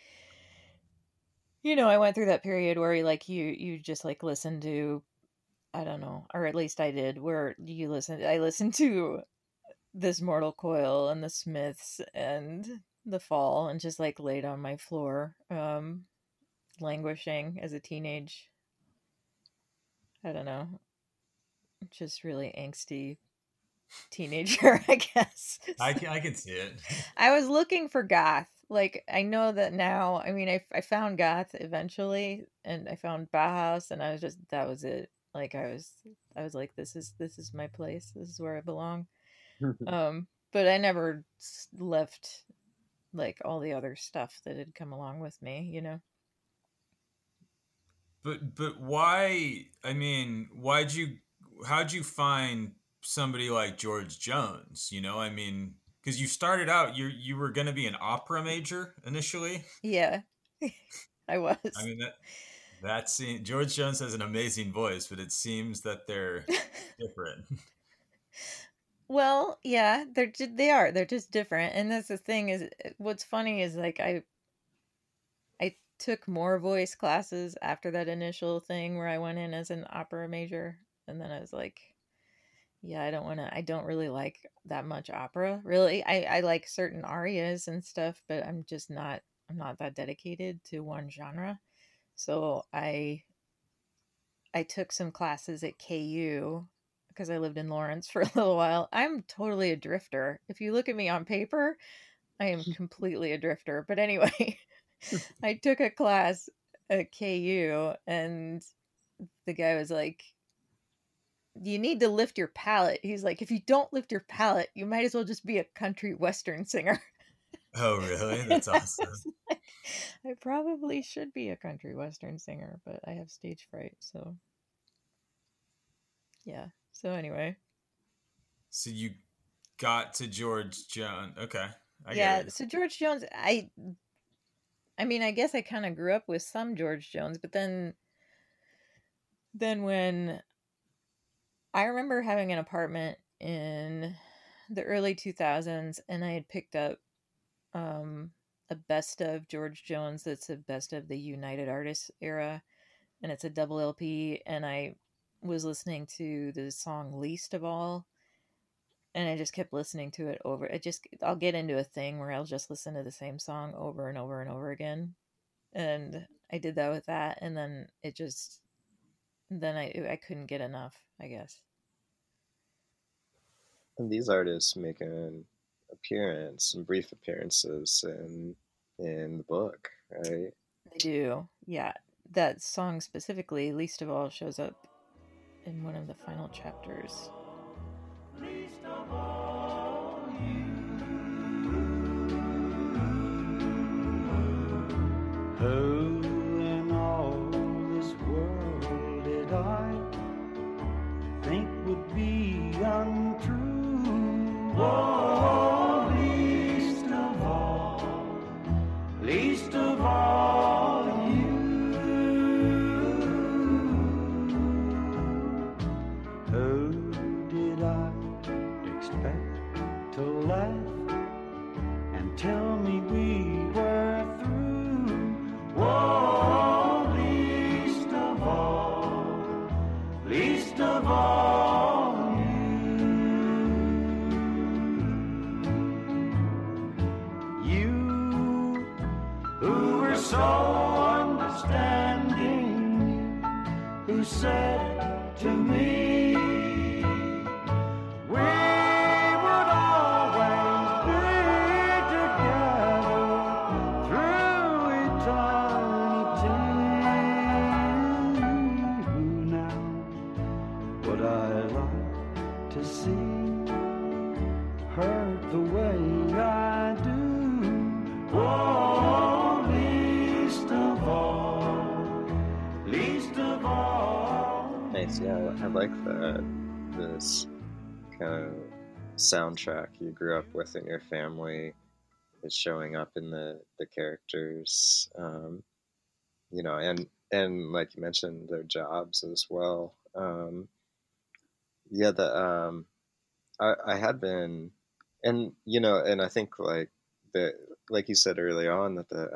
I went through that period where you just like listen to, I don't know, or at least I did, where I listened to This Mortal Coil and the Smiths and The Fall, and just like laid on my floor, languishing as a teenage, I don't know, just really angsty teenager, I guess. I can see it. I was looking for goth. Like, I know that now. I mean, I found goth eventually, and I found Bauhaus, and that was it. Like, I was like, this is my place. This is where I belong. But I never left like all the other stuff that had come along with me. But why? I mean, how'd you find somebody like George Jones? I mean, because you started out, you were going to be an opera major initially. Yeah, I I was. mean, George Jones has an amazing voice, but it seems that they're different. Well, yeah, they are. They're just different. And that's the thing is, what's funny is like I took more voice classes after that initial thing where I went in as an opera major, and then I was like, yeah, I don't really like that much opera. Really. I like certain arias and stuff, but I'm not that dedicated to one genre. So I took some classes at KU because I lived in Lawrence for a little while. I'm totally a drifter. If you look at me on paper, I am completely a drifter. But anyway, I took a class at KU, and the guy was like, you need to lift your palate. He's like, if you don't lift your palate, you might as well just be a country western singer. Oh, really? That's awesome. Like, I probably should be a country western singer, but I have stage fright, so yeah. So anyway, So you got to George Jones. Okay. I yeah. get it. So George Jones, I mean, I guess I kind of grew up with some George Jones, but then when I remember having an apartment in the early 2000s, and I had picked up a best of George Jones that's a best of the United Artists era, and it's a double LP, and I was listening to the song Least of All, and I just kept listening to it over. I'll get into a thing where I'll just listen to the same song over and over and over again. And I did that with that, and then I couldn't get enough, I guess. And these artists make an appearance, some brief appearances in the book, right? They do. Yeah. That song specifically, Least of All, shows up in one of the final chapters. Least of all you. Who in all this world did I think would be untrue? Oh, least of all you. Who did I expect to laugh and tell me we were through? Oh, least of all you. You who were so understanding, who said to me, we would always be together through eternity. Who now would I like to see hurt the way I do? Oh, least of all. Nice, yeah, I like that. This kind of soundtrack you grew up with in your family is showing up in the characters, you know, and like you mentioned, their jobs as well. Yeah, I had been, and you know, and I think like you said early on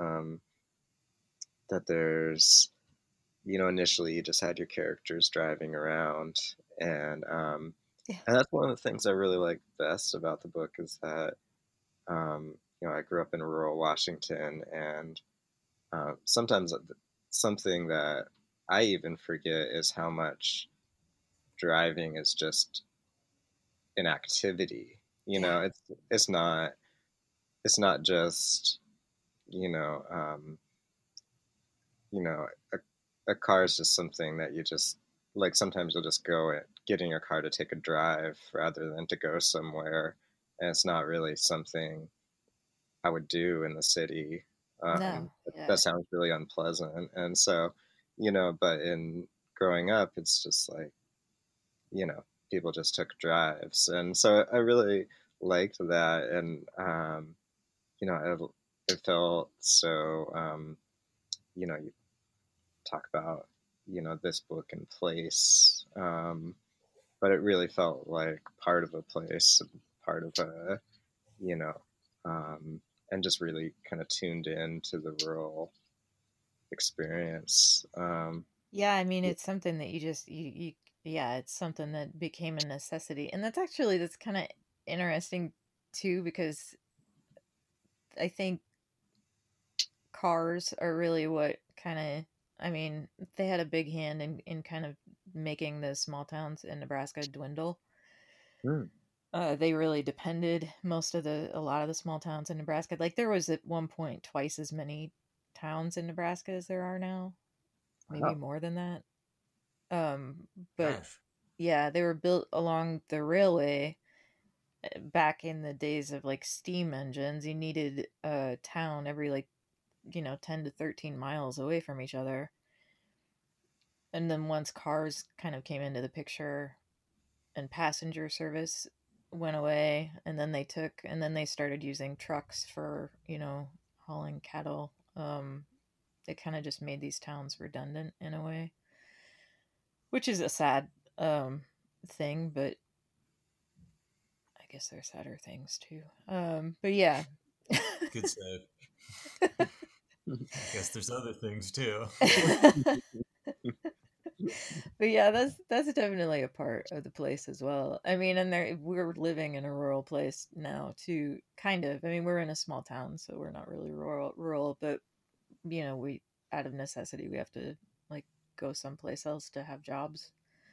that there's, you know, initially you just had your characters driving around, and Yeah. and that's one of the things I really like best about the book is that you know, I grew up in rural Washington, and sometimes something that I even forget is how much driving is just an activity. You know, it's not just, you know, you know, a car is just something that you just, like, sometimes you'll just go at getting your car to take a drive rather than to go somewhere, and it's not really something I would do in the city. No. Yeah. That sounds really unpleasant, and so, you know, but in growing up, it's just like, you know, people just took drives, and so I really liked that, and you know, it felt so, you know, you talk about, you know, this book and place, but it really felt like part of a place, part of a, you know, and just really kind of tuned in to the rural experience. Yeah, I mean, it's something that you yeah, it's something that became a necessity. And that's kind of interesting too, because I think cars are really what kind of, I mean, they had a big hand in kind of making the small towns in Nebraska dwindle. Hmm. They really depended a lot of the small towns in Nebraska. Like there was at one point twice as many towns in Nebraska as there are now, maybe Wow. more than that. But Gosh. yeah, they were built along the railway back in the days of like steam engines. You needed a town every 10 to 13 miles away from each other. And then once cars kind of came into the picture and passenger service went away, and then they started using trucks for, hauling cattle. It kind of just made these towns redundant in a way, which is a sad thing, but I guess there's sadder things too. But yeah. Good save. I guess there's other things too. But yeah, that's definitely a part of the place as well. I mean, and we're living in a rural place now too, kind of. I mean, we're in a small town, so we're not really rural, but we out of necessity we have to like go someplace else to have jobs.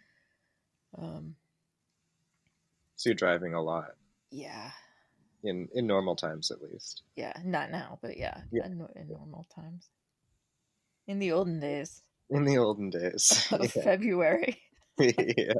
So you're driving a lot Yeah. in normal times, at least. Yeah, not now, but yeah. In normal times. In the olden days. In the olden days. Of February. Yeah.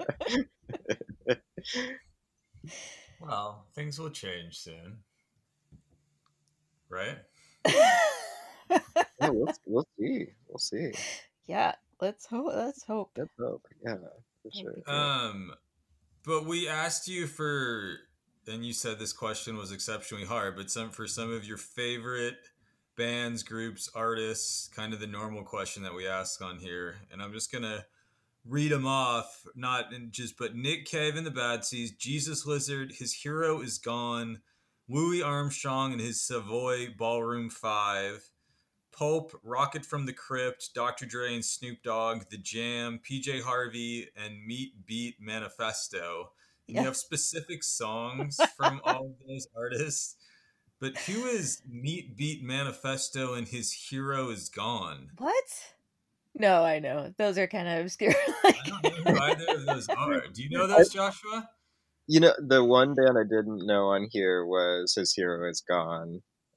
Well, things will change soon, right? Yeah, we'll see. We'll see. Yeah, let's hope. Let's hope. Yeah, for sure. But we asked you and you said this question was exceptionally hard, but for some of your favorite bands, groups, artists, kind of the normal question that we ask on here. And I'm just going to read them off, but Nick Cave and the Bad Seeds, Jesus Lizard, His Hero Is Gone, Louis Armstrong and his Savoy Ballroom 5, Pulp, Rocket from the Crypt, Dr. Dre and Snoop Dogg, The Jam, PJ Harvey, and Meat Beat Manifesto. And you have specific songs from all of those artists. But who is Meat Beat Manifesto and His Hero Is Gone? What? No, I know. Those are kind of obscure. I don't know who either of those are. Do you know those, Joshua? The one band I didn't know on here was His Hero Is Gone.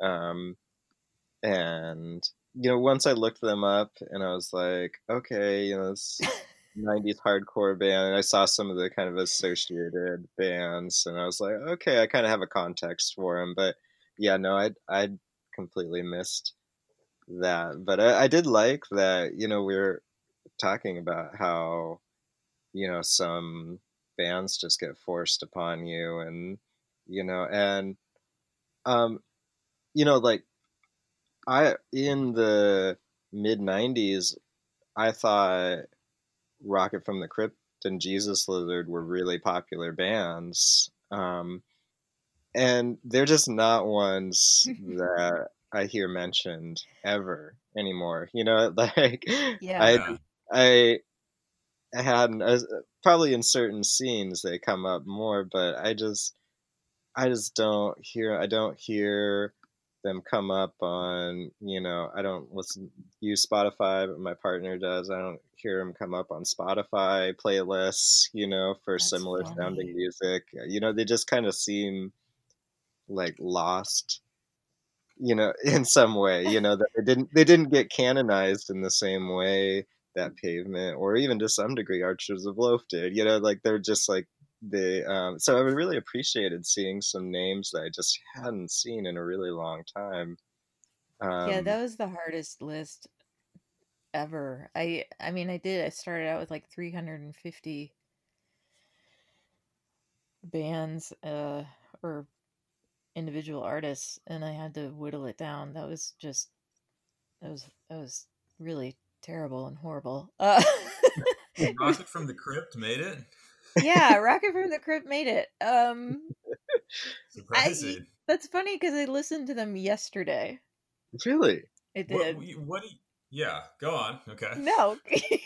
And, once I looked them up and I was like, okay, this 90s hardcore band, and I saw some of the kind of associated bands, and I was like, okay, I kind of have a context for them. But yeah, no, I completely missed that. But I did like that, we were talking about how, some bands just get forced upon you, and, like in the mid 90s, I thought Rocket from the Crypt and Jesus Lizard were really popular bands. And they're just not ones that I hear mentioned ever anymore. Like Yeah. I hadn't, probably in certain scenes they come up more, but I just don't hear them come up on, I don't use Spotify, but my partner does. I don't hear them come up on Spotify playlists, for That's similar funny. sounding music. They just kind of seem like lost, in some way, that they didn't get canonized in the same way that Pavement or even to some degree Archers of Loaf did, like they're just like so I really appreciated seeing some names that I just hadn't seen in a really long time. Yeah, that was the hardest list ever. I started out with like 350 bands or individual artists, and I had to whittle it down. That was really terrible and horrible. Rocket from the Crypt made it? Yeah, Rocket from the Crypt made it. Surprising. That's funny because I listened to them yesterday. Really? It did. Yeah, go on. Okay. No.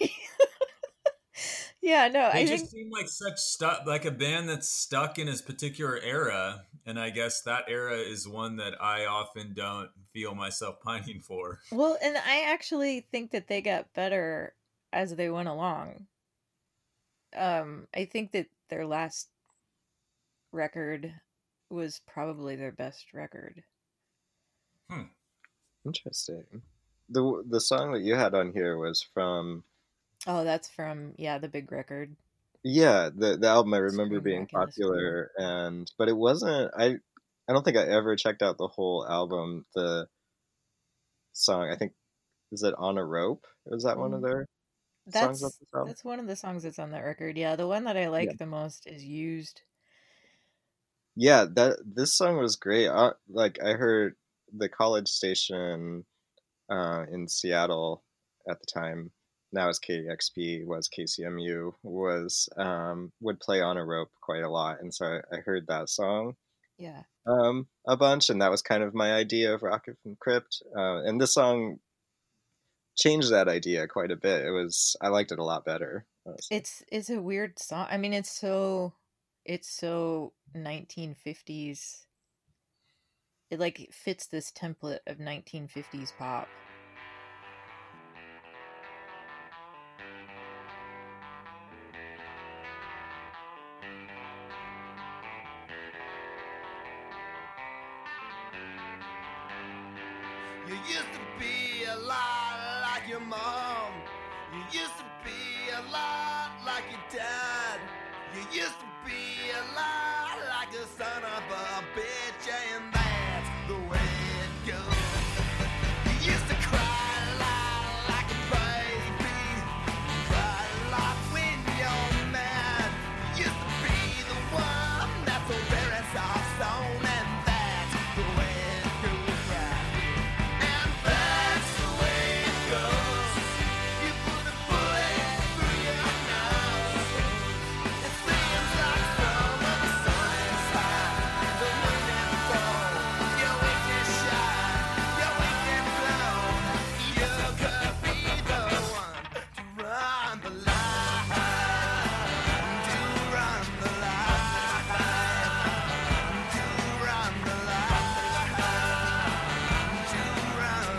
Yeah, no. They just seem like like a band that's stuck in this particular era, and I guess that era is one that I often don't feel myself pining for. Well, and I actually think that they got better as they went along. I think that their last record was probably their best record. Interesting. The song that you had on here was from Oh, that's from the big record. the album I remember Scream being Dracula School. popular, but it wasn't. I don't think I ever checked out the whole album. The song, I think, is it On a Rope? Is that one of their songs off this album? That's one of the songs that's on that record. Yeah, the one that I like Yeah. the most is Used. Yeah, this song was great. Like I heard the college station in Seattle at the time. Now it's KXP, was KCMU, was would play On a Rope quite a lot, and so I heard that song Yeah. a bunch, and that was kind of my idea of Rocket from Crypt. And this song changed that idea quite a bit. I liked it a lot better. Honestly. It's a weird song. I mean, it's so 1950s. It like fits this template of 1950s pop. You used to be a lot like your mom. You used to be a lot like your dad. You used to be a lot like the son of a bitch, and that's the way it goes. You used to cry a lot like a baby. Cry a lot when you're mad. You used to be the one that's so very soft stone, and that's the way it goes, right? And that's the way it goes. You put a bullet through your nose. It seems like from the sun is high, the moon and fall. Your weakness shine, your weakness glow. You could be the one to run the line, to run the line, to run the line, to run.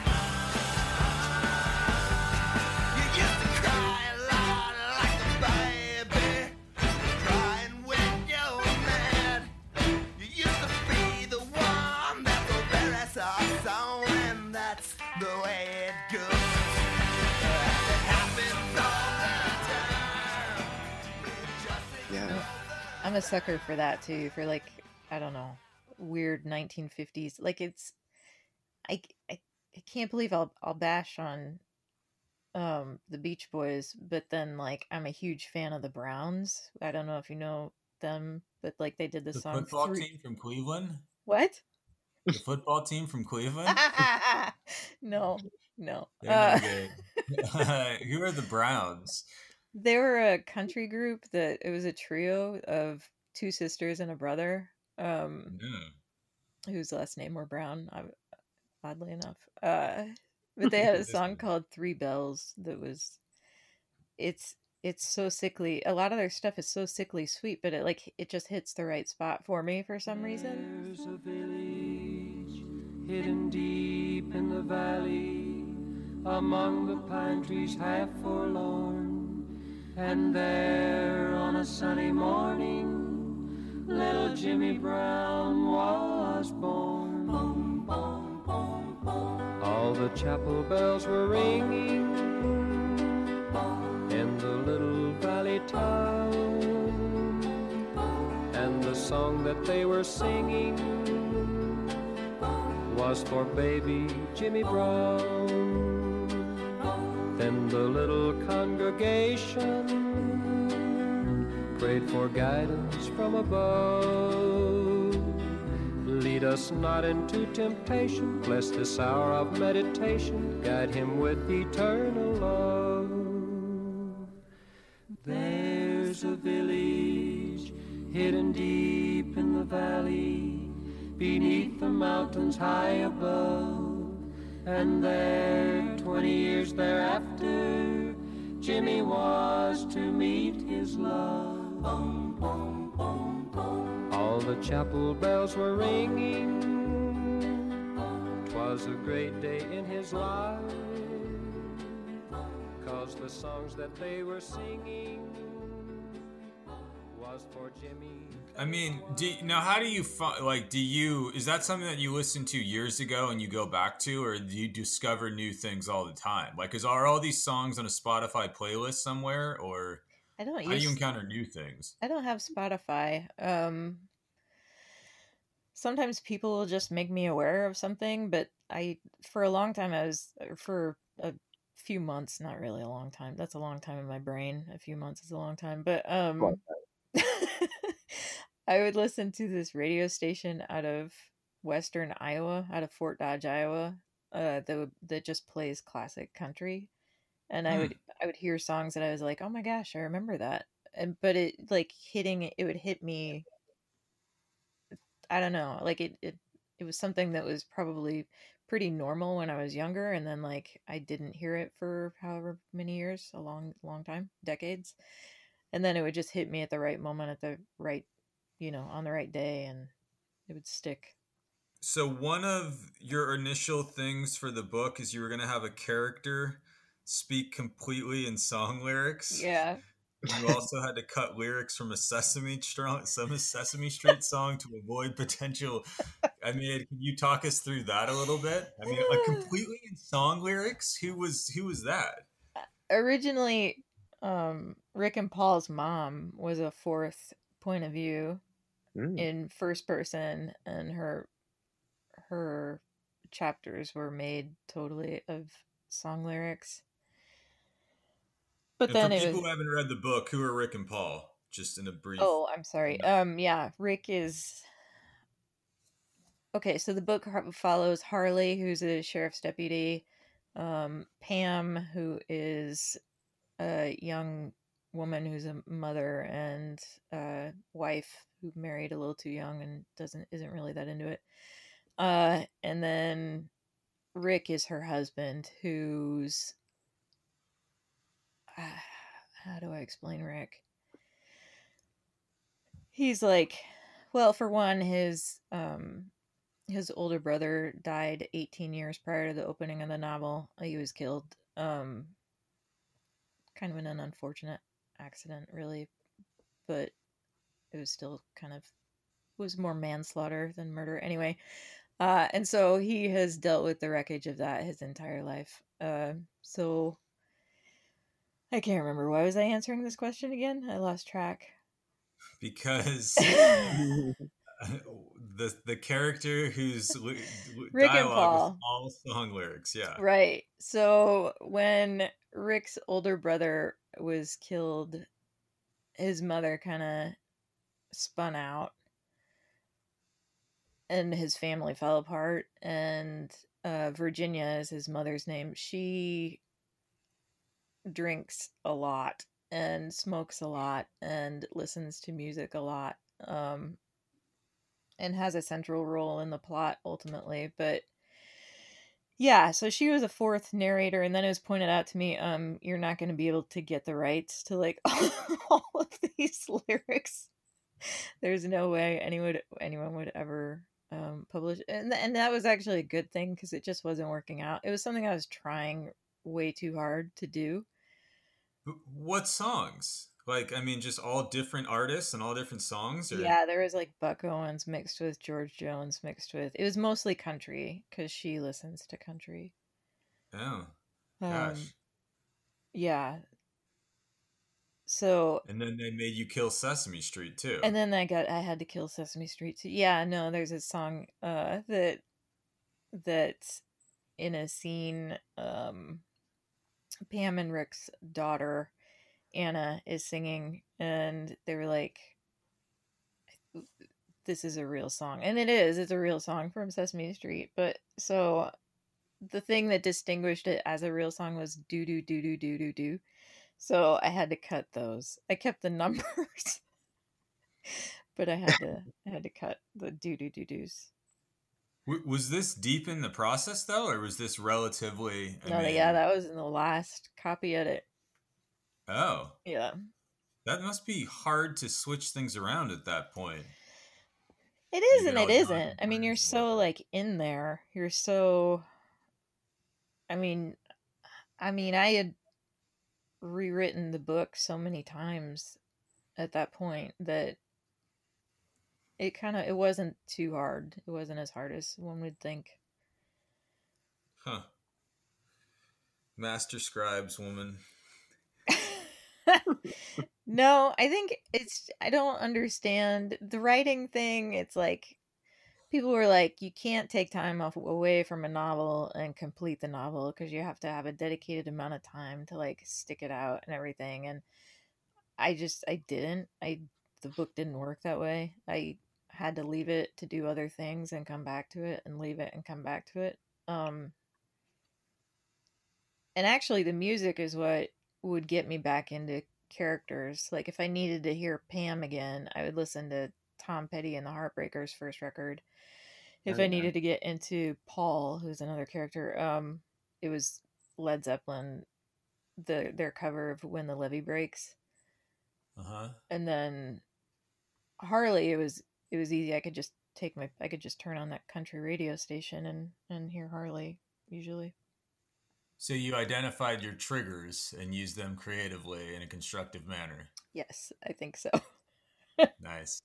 You used to cry a lot like a baby, crying when you're mad. You used to be the one that's so very soft zone, and that's the way it goes. It happens all the time. Yeah. I'm a sucker for that too, for like, I don't know, weird 1950s. Like I can't believe I'll bash on the Beach Boys, but then like I'm a huge fan of the Browns. I don't know if you know them, but like they did the The song football team from Cleveland? What? The football team from Cleveland? No. They're no good. Who are the Browns? They were a country group that it was a trio of two sisters and a brother, whose last name were Brown, oddly enough. But they had a song called Three Bells that was it's so sickly. A lot of their stuff is so sickly sweet, but it just hits the right spot for me for some reason. There's a village hidden deep in the valley, among the pine trees half forlorn. And there on a sunny morning, little Jimmy Brown was born. Boom, boom, boom, boom. All the chapel bells were ringing in the little valley town, and the song that they were singing was for baby Jimmy Brown. Then the little congregation prayed for guidance from above. Lead us not into temptation, bless this hour of meditation, guide him with eternal love. There's a village hidden deep in the valley, beneath the mountains high above. And there, 20 years thereafter, Jimmy was to meet his love. Boom, boom, boom, boom. All the chapel bells were ringing. 'Twas a great day in his life, 'cause the songs that they were singing for Jimmy. I mean, now how do you like? Is that something that you listened to years ago and you go back to, or do you discover new things all the time? Like, are all these songs on a Spotify playlist somewhere, or I don't how do you use. encounter new things? I don't have Spotify. Sometimes people will just make me aware of something, but for a long time, for a few months, not really a long time. That's a long time in my brain. A few months is a long time, but I would listen to this radio station out of Western Iowa, out of Fort Dodge, Iowa, that just plays classic country, and I would hear songs that I was like, oh my gosh, I remember that, but it would hit me. I don't know, like it was something that was probably pretty normal when I was younger, and then like I didn't hear it for however many years, a long time, decades, and then it would just hit me at the right moment, at the right, on the right day, and it would stick. So one of your initial things for the book is you were going to have a character speak completely in song lyrics. Yeah. You also had to cut lyrics from a Sesame Street song to avoid potential. I mean, can you talk us through that a little bit? I mean, like completely in song lyrics. Who was that? Originally, Rick and Paul's mom was a fourth point of view in first person, and her chapters were made totally of song lyrics. But then for people who haven't read the book, who are Rick and Paul? Just in a brief. Oh, I'm sorry. Yeah, Rick is. Okay, so the book follows Harley, who's a sheriff's deputy, Pam, who is a young woman who's a mother and wife who married a little too young and isn't really that into it. And then Rick is her husband, who's how do I explain Rick? He's like, well, for one, his older brother died 18 years prior to the opening of the novel. He was killed, kind of in an unfortunate accident, really, but it was still was more manslaughter than murder anyway. And so he has dealt with the wreckage of that his entire life. So I can't remember. Why was I answering this question again? I lost track. Because the character whose Rick and dialogue Paul. was all song lyrics, yeah. Right. So when Rick's older brother was killed, his mother kind of spun out and his family fell apart, and Virginia is his mother's name. She drinks a lot and smokes a lot and listens to music a lot, and has a central role in the plot ultimately. But yeah, so she was a fourth narrator, and then it was pointed out to me, you're not going to be able to get the rights to like all of these lyrics. There's no way anyone would ever publish, and that was actually a good thing, because it just wasn't working out. It was something I was trying way too hard to do. What songs? Like, I mean, just all different artists and all different songs? Or? Yeah, there was like Buck Owens mixed with George Jones mixed with... It was mostly country, because she listens to country. Oh, gosh. Yeah. So... And then they made you kill Sesame Street, too. And then I had to kill Sesame Street, too. Yeah, no, there's a song that in a scene, Pam and Rick's daughter Anna is singing, and they were like, this is a real song. And it's a real song from Sesame Street. But so the thing that distinguished it as a real song was do do do do do do do. So I had to cut those. I kept the numbers, but I had to cut the do do do do's. Was this deep in the process, though, or was this relatively... Yeah, that was in the last copy edit. Oh. Yeah. That must be hard to switch things around at that point. It is and it isn't. I mean, you're so, like, in there. You're so... I mean, I had rewritten the book so many times at that point that it wasn't too hard. It wasn't as hard as one would think. Huh. Master scribes woman. No, I think I don't understand the writing thing. It's like people were like, you can't take time off away from a novel and complete the novel because you have to have a dedicated amount of time to like stick it out and everything. And I didn't. The book didn't work that way. I had to leave it to do other things and come back to it and leave it and come back to it. And actually the music is what would get me back into characters. Like if I needed to hear Pam again, I would listen to Tom Petty and the Heartbreakers' first record. If I needed to get into Paul, who's another character, it was Led Zeppelin, their cover of When the Levee Breaks. And then Harley, it was easy. I could just turn on that country radio station and hear Harley usually. So you identified your triggers and used them creatively in a constructive manner. Yes, I think so. Nice.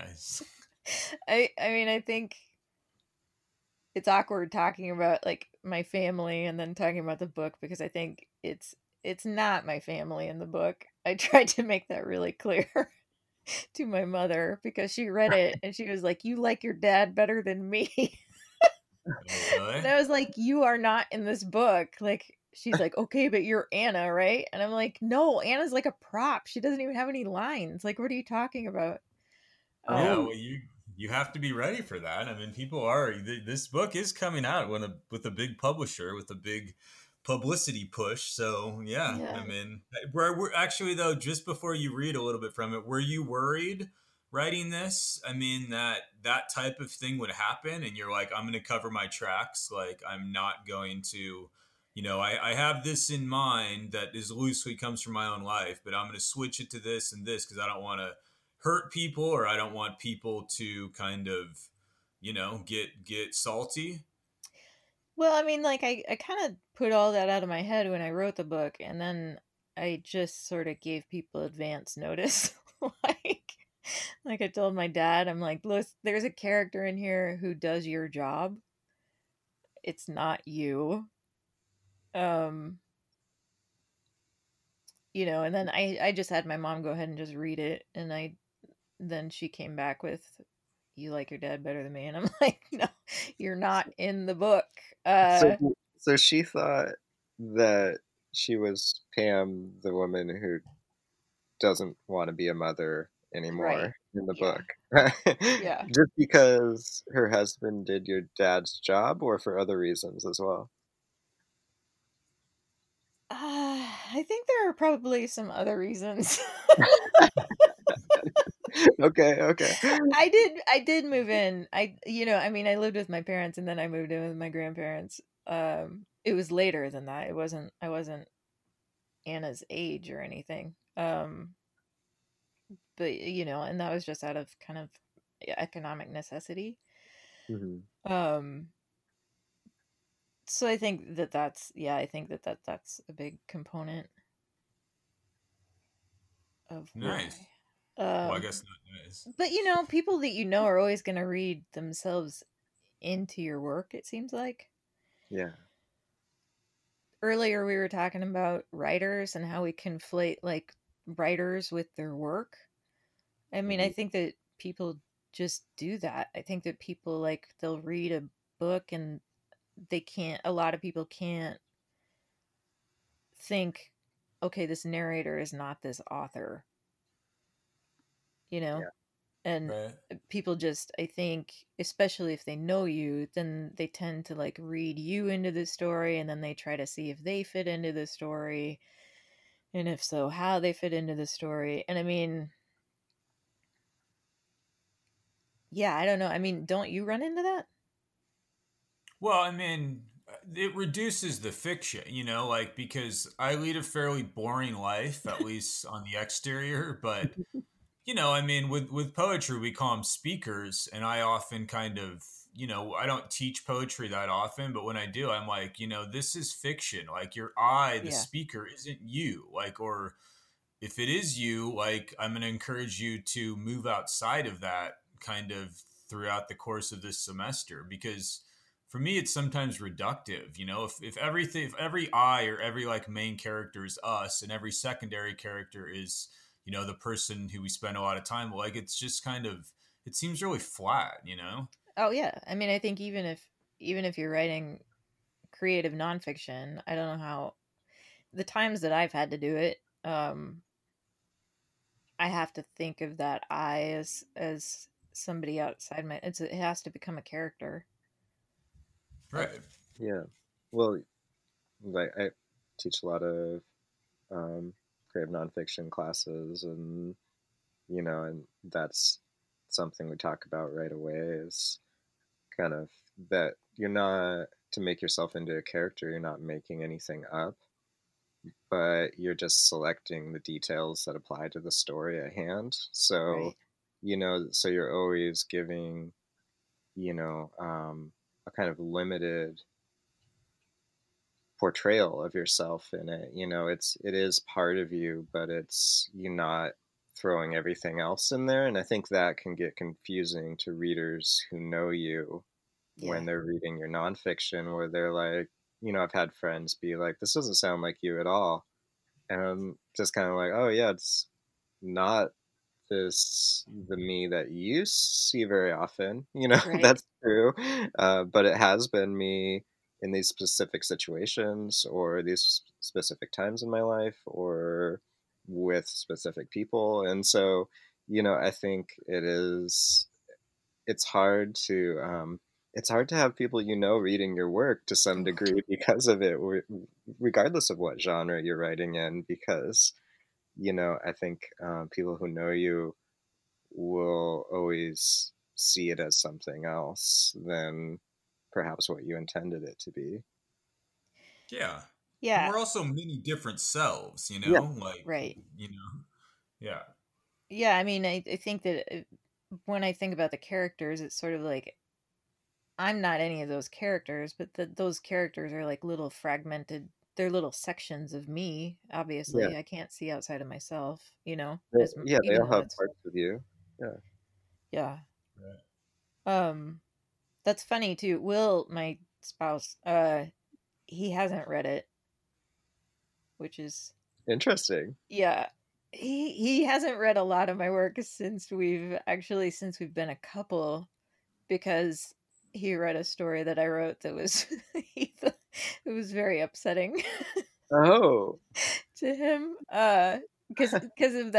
I mean, I think it's awkward talking about like my family and then talking about the book because I think it's not my family in the book. I tried to make that really clear to my mother because she read it and she was like, "You like your dad better than me." Oh, really? And I was like, "You are not in this book." Like, she's like, "Okay, but you're Anna, right?" And I'm like, "No, Anna's like a prop. She doesn't even have any lines. Like, what are you talking about?" Yeah, well, you have to be ready for that. I mean, people are. This book is coming out with a big publisher with a big publicity push. So yeah. I mean, we're actually though. Just before you read a little bit from it, were you worried writing this? I mean, that type of thing would happen, and you're like, I'm going to cover my tracks. Like, I'm not going to. I have this in mind that is loosely comes from my own life, but I'm going to switch it to this and this because I don't want to hurt people or I don't want people to kind of, get salty. Well, I mean, like I kind of put all that out of my head when I wrote the book, and then I just sort of gave people advance notice. like I told my dad, I'm like, "Look, there's a character in here who does your job. It's not you." And then I just had my mom go ahead and just read it, and then she came back with, "You like your dad better than me," and I'm like, "No, you're not in the book." So she thought that she was Pam, the woman who doesn't want to be a mother anymore in the book. Yeah. Just because her husband did your dad's job, or for other reasons as well? I think there are probably some other reasons. Okay. I did move in. I lived with my parents and then I moved in with my grandparents. It was later than that. I wasn't Anna's age or anything. But and that was just out of kind of economic necessity. Mm-hmm. So I think that's a big component of nice. Why. Well, I guess not nice. But people that are always going to read themselves into your work, it seems like. Yeah. Earlier we were talking about writers and how we conflate like writers with their work. I mean, I think that people just do that. I think that people like they'll read a book and a lot of people can't think, okay, this narrator is not this author. Yeah. And people just, I think, especially if they know you, then they tend to like read you into the story and then they try to see if they fit into the story. And if so, how they fit into the story. And I mean, yeah, I don't know. I mean, don't you run into that? Well, I mean, it reduces the fiction, because I lead a fairly boring life, at least on the exterior, but I mean, with poetry, we call them speakers. And I often kind of, I don't teach poetry that often, but when I do, I'm like, this is fiction. Like the speaker isn't you. Like, or if it is you, like, I'm going to encourage you to move outside of that kind of throughout the course of this semester, because for me, it's sometimes reductive. You know, if every I or every like main character is us and every secondary character is, you know, the person who we spend a lot of time with, like, it's just kind of, it seems really flat, you know? Oh yeah. I mean, I think even if you're writing creative nonfiction, I don't know how the times that I've had to do it, I have to think of that I as somebody outside my. It has to become a character. Right. Yeah. Well, like I teach a lot of creative nonfiction classes, and and that's something we talk about right away is kind of that you're not to make yourself into a character, you're not making anything up, but you're just selecting the details that apply to the story at hand. So, Right. so you're always giving, a kind of limited portrayal of yourself in it. It is part of you, but it's you not throwing everything else in there. And I think that can get confusing to readers who know you Yeah. when they're reading your nonfiction, where they're like, I've had friends be like, this doesn't sound like you at all. And I'm just kind of like, oh yeah, it's not the me that you see very often. Right. That's true. But it has been me in these specific situations or these specific times in my life or with specific people. And so, I think it's hard to have people reading your work to some degree because of it, regardless of what genre you're writing in, because I think people who know you will always see it as something else than perhaps what you intended it to be. Yeah. And Yeah. we're also many different selves, you Yeah. know, like, Right. you know, yeah. Yeah. I mean, I think that when I think about the characters, it's sort of like I'm not any of those characters, but those characters are like little fragmented. They're little sections of me. Yeah. Obviously, I can't see outside of myself. Yeah, they Even all though have that's parts of you. Yeah. yeah. Right. That's funny too. Will, my spouse, he hasn't read it, which is Interesting. yeah. He hasn't read a lot of my work since we've been a couple, because he read a story that I wrote that was it was very upsetting Oh. to him, because of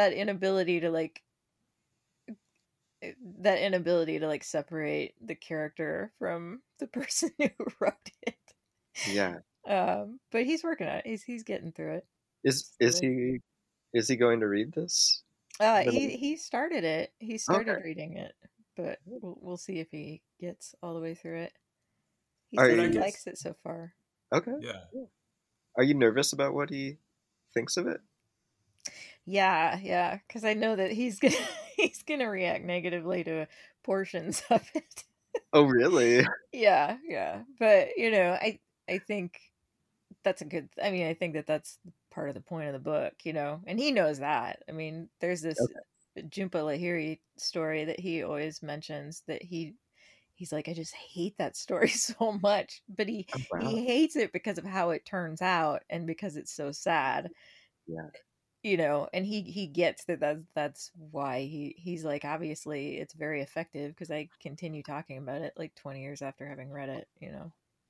that inability to like separate the character from the person who wrote it. Yeah. But he's working on it. He's getting through it Is is slowly. he is he going to read this? He started it. He Okay. started reading it, but we'll see if he gets all the way through it. He Are says But I he you guess, likes it so far. okay? yeah. Are you nervous about what he thinks of it? Yeah, because I know that he's gonna he's gonna react negatively to portions of it. Oh, really? Yeah, but I think that's a good. I mean, I think that that's part of the point of the book, and he knows that. I mean, there's this Okay. Jhumpa Lahiri story that he always mentions that he's like, I just hate that story so much, but he Oh, wow. he hates it because of how it turns out and because it's so sad. Yeah. And he gets that's why he's like, obviously it's very effective because I continue talking about it like 20 years after having read it.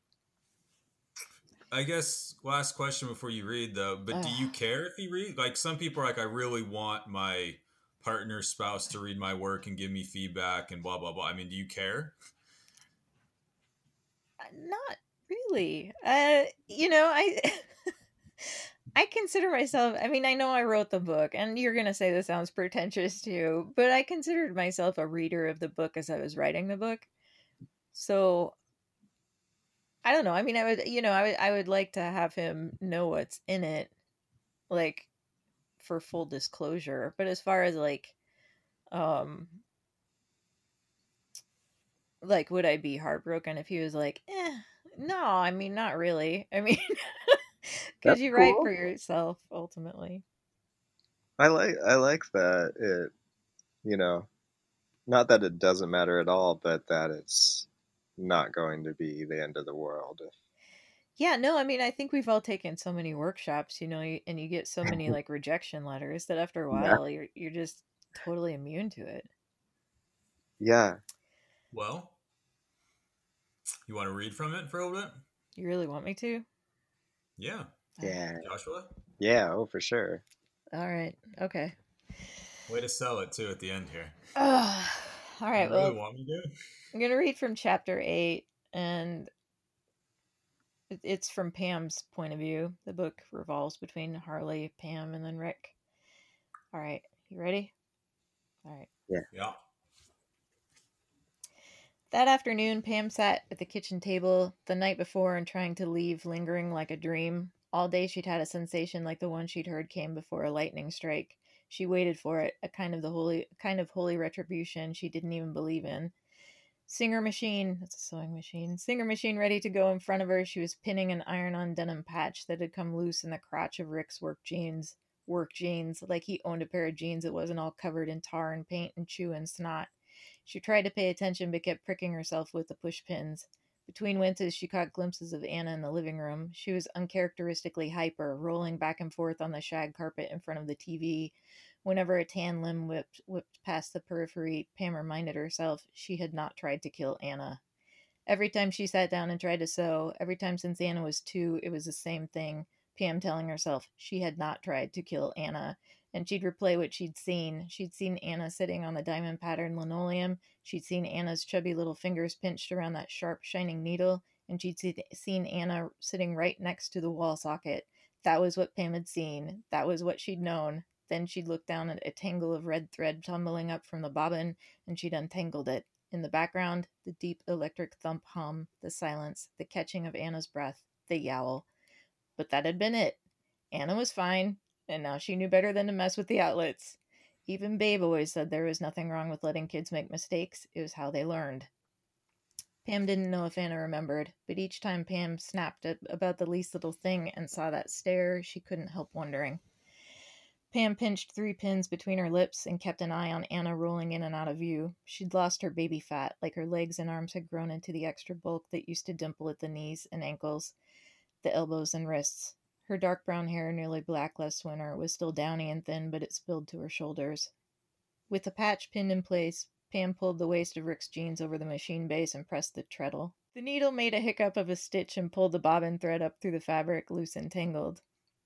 I guess last question before you read though, but do you care if you read? Like, some people are like, I really want my partner, spouse to read my work and give me feedback and blah blah blah. I mean, do you care? Not really. I I consider myself, I mean, I know I wrote the book, and you're going to say this sounds pretentious too, but I considered myself a reader of the book as I was writing the book. So, I don't know. I mean, I would like to have him know what's in it, like, for full disclosure. But as far as um would I be heartbroken if he was like, no, I mean, not really. I mean, because That's you write for cool. yourself ultimately. I like that it, not that it doesn't matter at all, but that it's not going to be the end of the world. Yeah, no, I mean, I think we've all taken so many workshops, and you get so many like rejection letters that after a Yeah. while you're just totally immune to it. Yeah. Well, you want to read from it for a little bit? You really want me to? Yeah. Yeah. Joshua? Yeah. Oh, for sure. All right. Okay. Way to sell it too at the end here. All right. You really Well, want me to? I'm going to read from chapter 8, and it's from Pam's point of view. The book revolves between Harley, Pam, and then Rick. All right. You ready? All right. Yeah. That afternoon, Pam sat at the kitchen table the night before and trying to leave lingering like a dream. All day she'd had a sensation like the one she'd heard came before a lightning strike. She waited for it, a kind of holy retribution she didn't even believe in. Singer machine, that's a sewing machine. Singer machine ready to go in front of her. She was pinning an iron-on denim patch that had come loose in the crotch of Rick's work jeans. Work jeans, like he owned a pair of jeans that wasn't all covered in tar and paint and chew and snot. She tried to pay attention but kept pricking herself with the push pins. Between winces, she caught glimpses of Anna in the living room. She was uncharacteristically hyper, rolling back and forth on the shag carpet in front of the TV. Whenever a tan limb whipped past the periphery, Pam reminded herself she had not tried to kill Anna. Every time she sat down and tried to sew, every time since Anna was 2, it was the same thing. Pam telling herself she had not tried to kill Anna. And she'd replay what she'd seen. She'd seen Anna sitting on the diamond patterned linoleum. She'd seen Anna's chubby little fingers pinched around that sharp, shining needle. And she'd seen Anna sitting right next to the wall socket. That was what Pam had seen. That was what she'd known. Then she'd looked down at a tangle of red thread tumbling up from the bobbin, and she'd untangled it. In the background, the deep electric thump hum, the silence, the catching of Anna's breath, the yowl. But that had been it. Anna was fine, and now she knew better than to mess with the outlets. Even Babe always said there was nothing wrong with letting kids make mistakes. It was how they learned. Pam didn't know if Anna remembered, but each time Pam snapped about the least little thing and saw that stare, she couldn't help wondering. Pam pinched 3 pins between her lips and kept an eye on Anna rolling in and out of view. She'd lost her baby fat, like her legs and arms had grown into the extra bulk that used to dimple at the knees and ankles, the elbows and wrists. Her dark brown hair, nearly black last winter, was still downy and thin, but it spilled to her shoulders. With the patch pinned in place, Pam pulled the waist of Rick's jeans over the machine base and pressed the treadle. The needle made a hiccup of a stitch and pulled the bobbin thread up through the fabric, loose and tangled.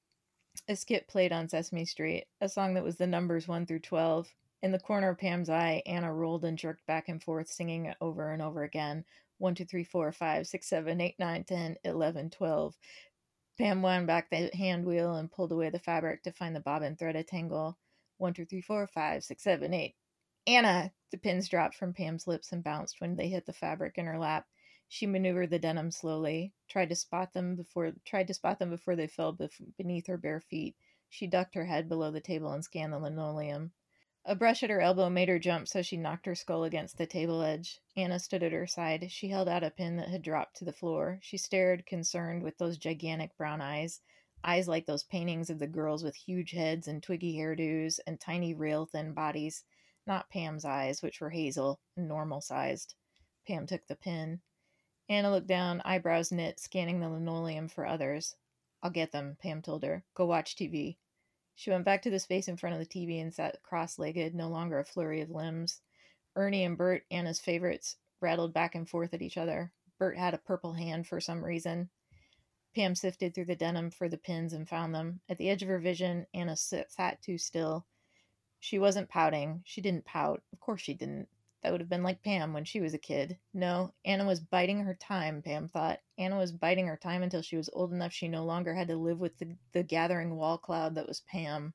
A skip played on Sesame Street, a song that was the numbers 1 through 12. In the corner of Pam's eye, Anna rolled and jerked back and forth, singing it over and over again. 1, 2, 3, 4, 5, 6, 7, 8, 9, 10, 11, 12. Pam wound back the hand wheel and pulled away the fabric to find the bobbin thread a tangle. 1, 2, 3, 4, 5, 6, 7, 8. Anna! The pins dropped from Pam's lips and bounced when they hit the fabric in her lap. She maneuvered the denim slowly, tried to spot them before they fell beneath her bare feet. She ducked her head below the table and scanned the linoleum. A brush at her elbow made her jump, so she knocked her skull against the table edge. Anna stood at her side. She held out a pin that had dropped to the floor. She stared, concerned, with those gigantic brown eyes. Eyes like those paintings of the girls with huge heads and twiggy hairdos and tiny, rail-thin bodies. Not Pam's eyes, which were hazel and normal-sized. Pam took the pin. Anna looked down, eyebrows knit, scanning the linoleum for others. I'll get them, Pam told her. Go watch TV. She went back to the space in front of the TV and sat cross-legged, no longer a flurry of limbs. Ernie and Bert, Anna's favorites, rattled back and forth at each other. Bert had a purple hand for some reason. Pam sifted through the denim for the pins and found them. At the edge of her vision, Anna sat too still. She wasn't pouting. She didn't pout. Of course she didn't. That would have been like Pam when she was a kid. No, Anna was biding her time, Pam thought. Anna was biding her time until she was old enough she no longer had to live with the gathering wall cloud that was Pam.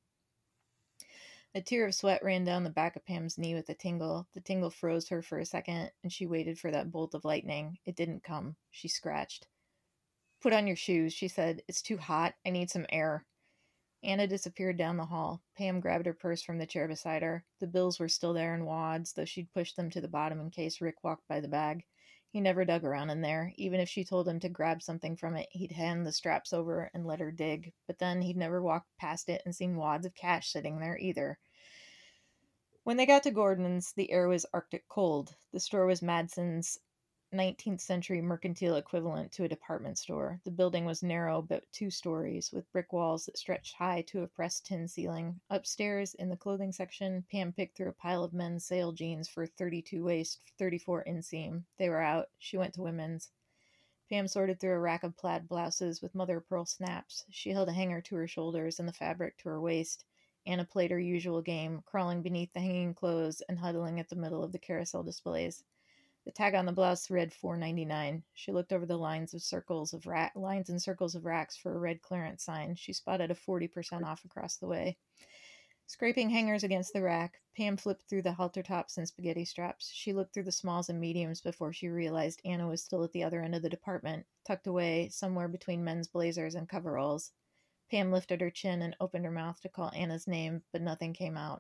A tear of sweat ran down the back of Pam's knee with a tingle. The tingle froze her for a second, and she waited for that bolt of lightning. It didn't come. She scratched. Put on your shoes, she said. It's too hot. I need some air. Anna disappeared down the hall. Pam grabbed her purse from the chair beside her. The bills were still there in wads, though she'd pushed them to the bottom in case Rick walked by the bag. He never dug around in there. Even if she told him to grab something from it, he'd hand the straps over and let her dig. But then he'd never walked past it and seen wads of cash sitting there either. When they got to Gordon's, the air was Arctic cold. The store was Madsen's 19th century mercantile equivalent to a department store. The building was narrow, but 2 stories, with brick walls that stretched high to a pressed tin ceiling. Upstairs, in the clothing section, Pam picked through a pile of men's sale jeans for 32 waist, 34 inseam. They were out. She went to women's. Pam sorted through a rack of plaid blouses with mother of pearl snaps. She held a hanger to her shoulders and the fabric to her waist. Anna played her usual game, crawling beneath the hanging clothes and huddling at the middle of the carousel displays. The tag on the blouse read $4.99. She looked over the lines and circles of racks for a red clearance sign. She spotted a 40% off across the way. Scraping hangers against the rack, Pam flipped through the halter tops and spaghetti straps. She looked through the smalls and mediums before she realized Anna was still at the other end of the department, tucked away somewhere between men's blazers and coveralls. Pam lifted her chin and opened her mouth to call Anna's name, but nothing came out.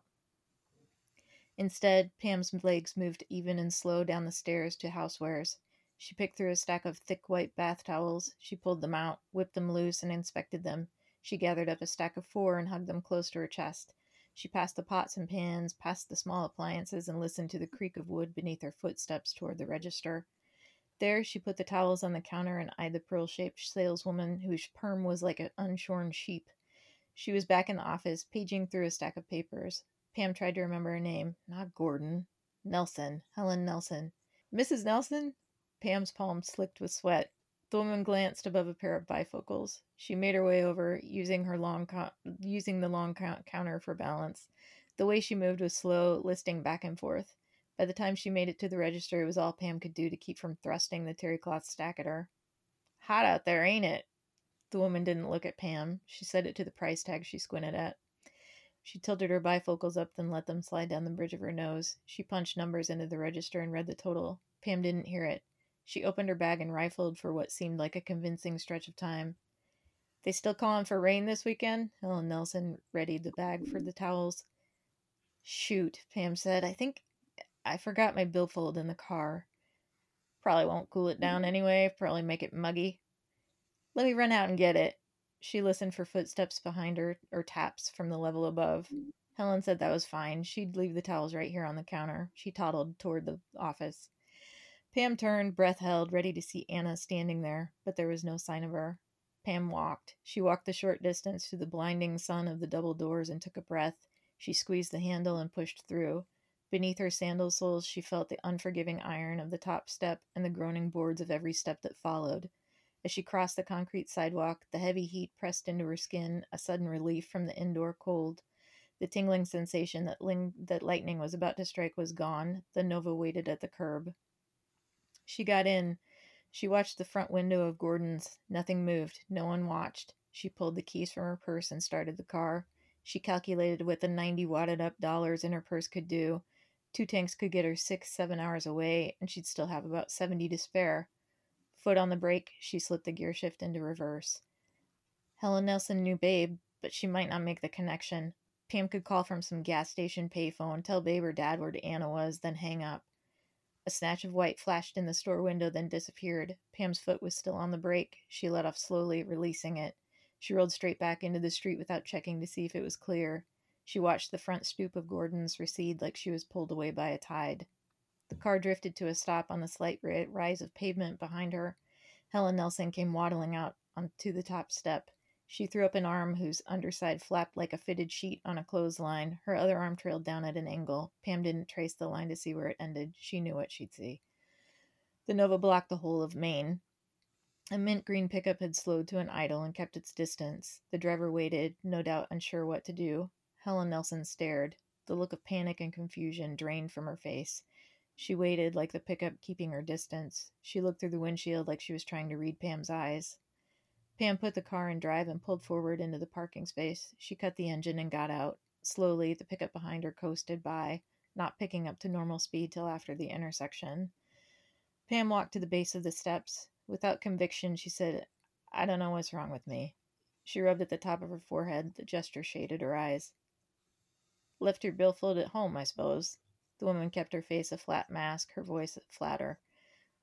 Instead, Pam's legs moved even and slow down the stairs to housewares. She picked through a stack of thick white bath towels. She pulled them out, whipped them loose, and inspected them. She gathered up a stack of 4 and hugged them close to her chest. She passed the pots and pans, past the small appliances, and listened to the creak of wood beneath her footsteps toward the register. There, she put the towels on the counter and eyed the pearl-shaped saleswoman whose perm was like an unshorn sheep. She was back in the office, paging through a stack of papers. Pam tried to remember her name. Not Gordon. Nelson. Helen Nelson. Mrs. Nelson? Pam's palm slicked with sweat. The woman glanced above a pair of bifocals. She made her way over, using the long counter for balance. The way she moved was slow, listing back and forth. By the time she made it to the register, it was all Pam could do to keep from thrusting the terry cloth stack at her. Hot out there, ain't it? The woman didn't look at Pam. She said it to the price tag she squinted at. She tilted her bifocals up, then let them slide down the bridge of her nose. She punched numbers into the register and read the total. Pam didn't hear it. She opened her bag and rifled for what seemed like a convincing stretch of time. They still calling for rain this weekend? Helen Nelson readied the bag for the towels. Shoot, Pam said. I think I forgot my billfold in the car. Probably won't cool it down anyway. Probably make it muggy. Let me run out and get it. She listened for footsteps behind her, or taps from the level above. Helen said that was fine. She'd leave the towels right here on the counter. She toddled toward the office. Pam turned, breath held, ready to see Anna standing there, but there was no sign of her. Pam walked. She walked the short distance to the blinding sun of the double doors and took a breath. She squeezed the handle and pushed through. Beneath her sandal soles, she felt the unforgiving iron of the top step and the groaning boards of every step that followed. As she crossed the concrete sidewalk, the heavy heat pressed into her skin, a sudden relief from the indoor cold. The tingling sensation that lightning was about to strike was gone. The Nova waited at the curb. She got in. She watched the front window of Gordon's. Nothing moved. No one watched. She pulled the keys from her purse and started the car. She calculated what the 90 wadded up dollars in her purse could do. 2 tanks could get her 6-7 hours away, and she'd still have about 70 to spare. Foot on the brake, she slipped the gear shift into reverse. Helen Nelson knew Babe, but she might not make the connection. Pam could call from some gas station payphone, tell Babe or Dad where Anna was, then hang up. A snatch of white flashed in the store window, then disappeared. Pam's foot was still on the brake. She let off slowly, releasing it. She rolled straight back into the street without checking to see if it was clear. She watched the front stoop of Gordon's recede like she was pulled away by a tide. The car drifted to a stop on the slight rise of pavement behind her. Helen Nelson came waddling out onto the top step. She threw up an arm whose underside flapped like a fitted sheet on a clothesline. Her other arm trailed down at an angle. Pam didn't trace the line to see where it ended. She knew what she'd see. The Nova blocked the whole of Maine. A mint green pickup had slowed to an idle and kept its distance. The driver waited, no doubt unsure what to do. Helen Nelson stared. The look of panic and confusion drained from her face. She waited, like the pickup keeping her distance. She looked through the windshield like she was trying to read Pam's eyes. Pam put the car in drive and pulled forward into the parking space. She cut the engine and got out. Slowly, the pickup behind her coasted by, not picking up to normal speed till after the intersection. Pam walked to the base of the steps. Without conviction, she said, "I don't know what's wrong with me." She rubbed at the top of her forehead. The gesture shaded her eyes. "Left your billfold at home, I suppose." The woman kept her face a flat mask, her voice flatter.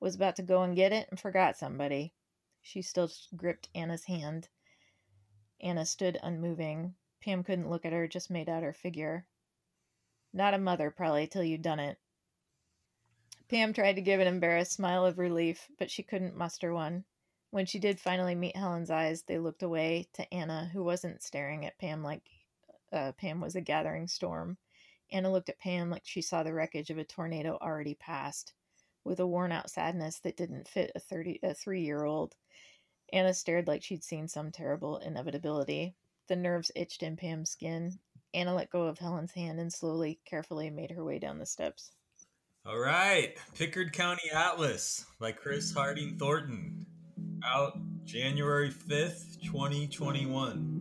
was about to go and get it and forgot somebody. She still gripped Anna's hand. Anna stood unmoving. Pam couldn't look at her, just made out her figure. Not a mother, probably, till you'd done it. Pam tried to give an embarrassed smile of relief, but she couldn't muster one. When she did finally meet Helen's eyes, they looked away to Anna, who wasn't staring at Pam like Pam was a gathering storm. Anna looked at Pam like she saw the wreckage of a tornado already past, with a worn-out sadness that didn't fit a 3-year-old. Anna stared like she'd seen some terrible inevitability. The nerves itched in Pam's skin. Anna let go of Helen's hand and slowly, carefully made her way down the steps. All right, Pickard County Atlas by Chris Harding Thornton. Out January 5th, 2021.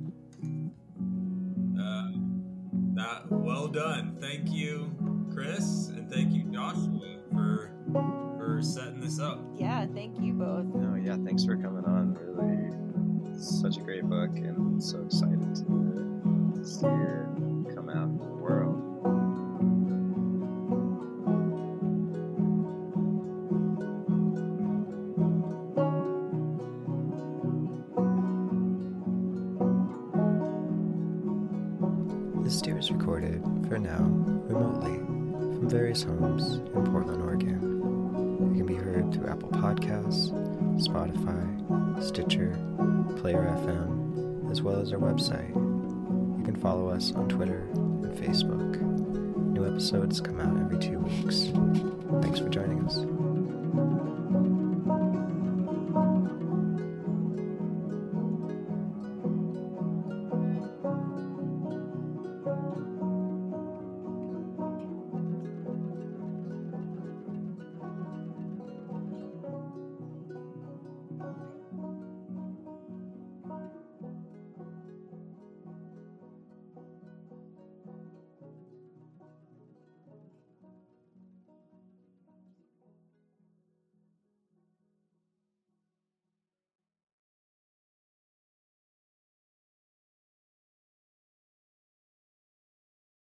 Well done. Thank you, Chris, and thank you, Joshua, for setting this up. Yeah, thank you both. Oh yeah, thanks for coming on. Really, such a great book, and so excited to see it come out in the world. This steer is recorded, for now, remotely, from various homes in Portland, Oregon. It can be heard through Apple Podcasts, Spotify, Stitcher, Player FM, as well as our website. You can follow us on Twitter and Facebook. New episodes come out every 2 weeks. Thanks for joining us.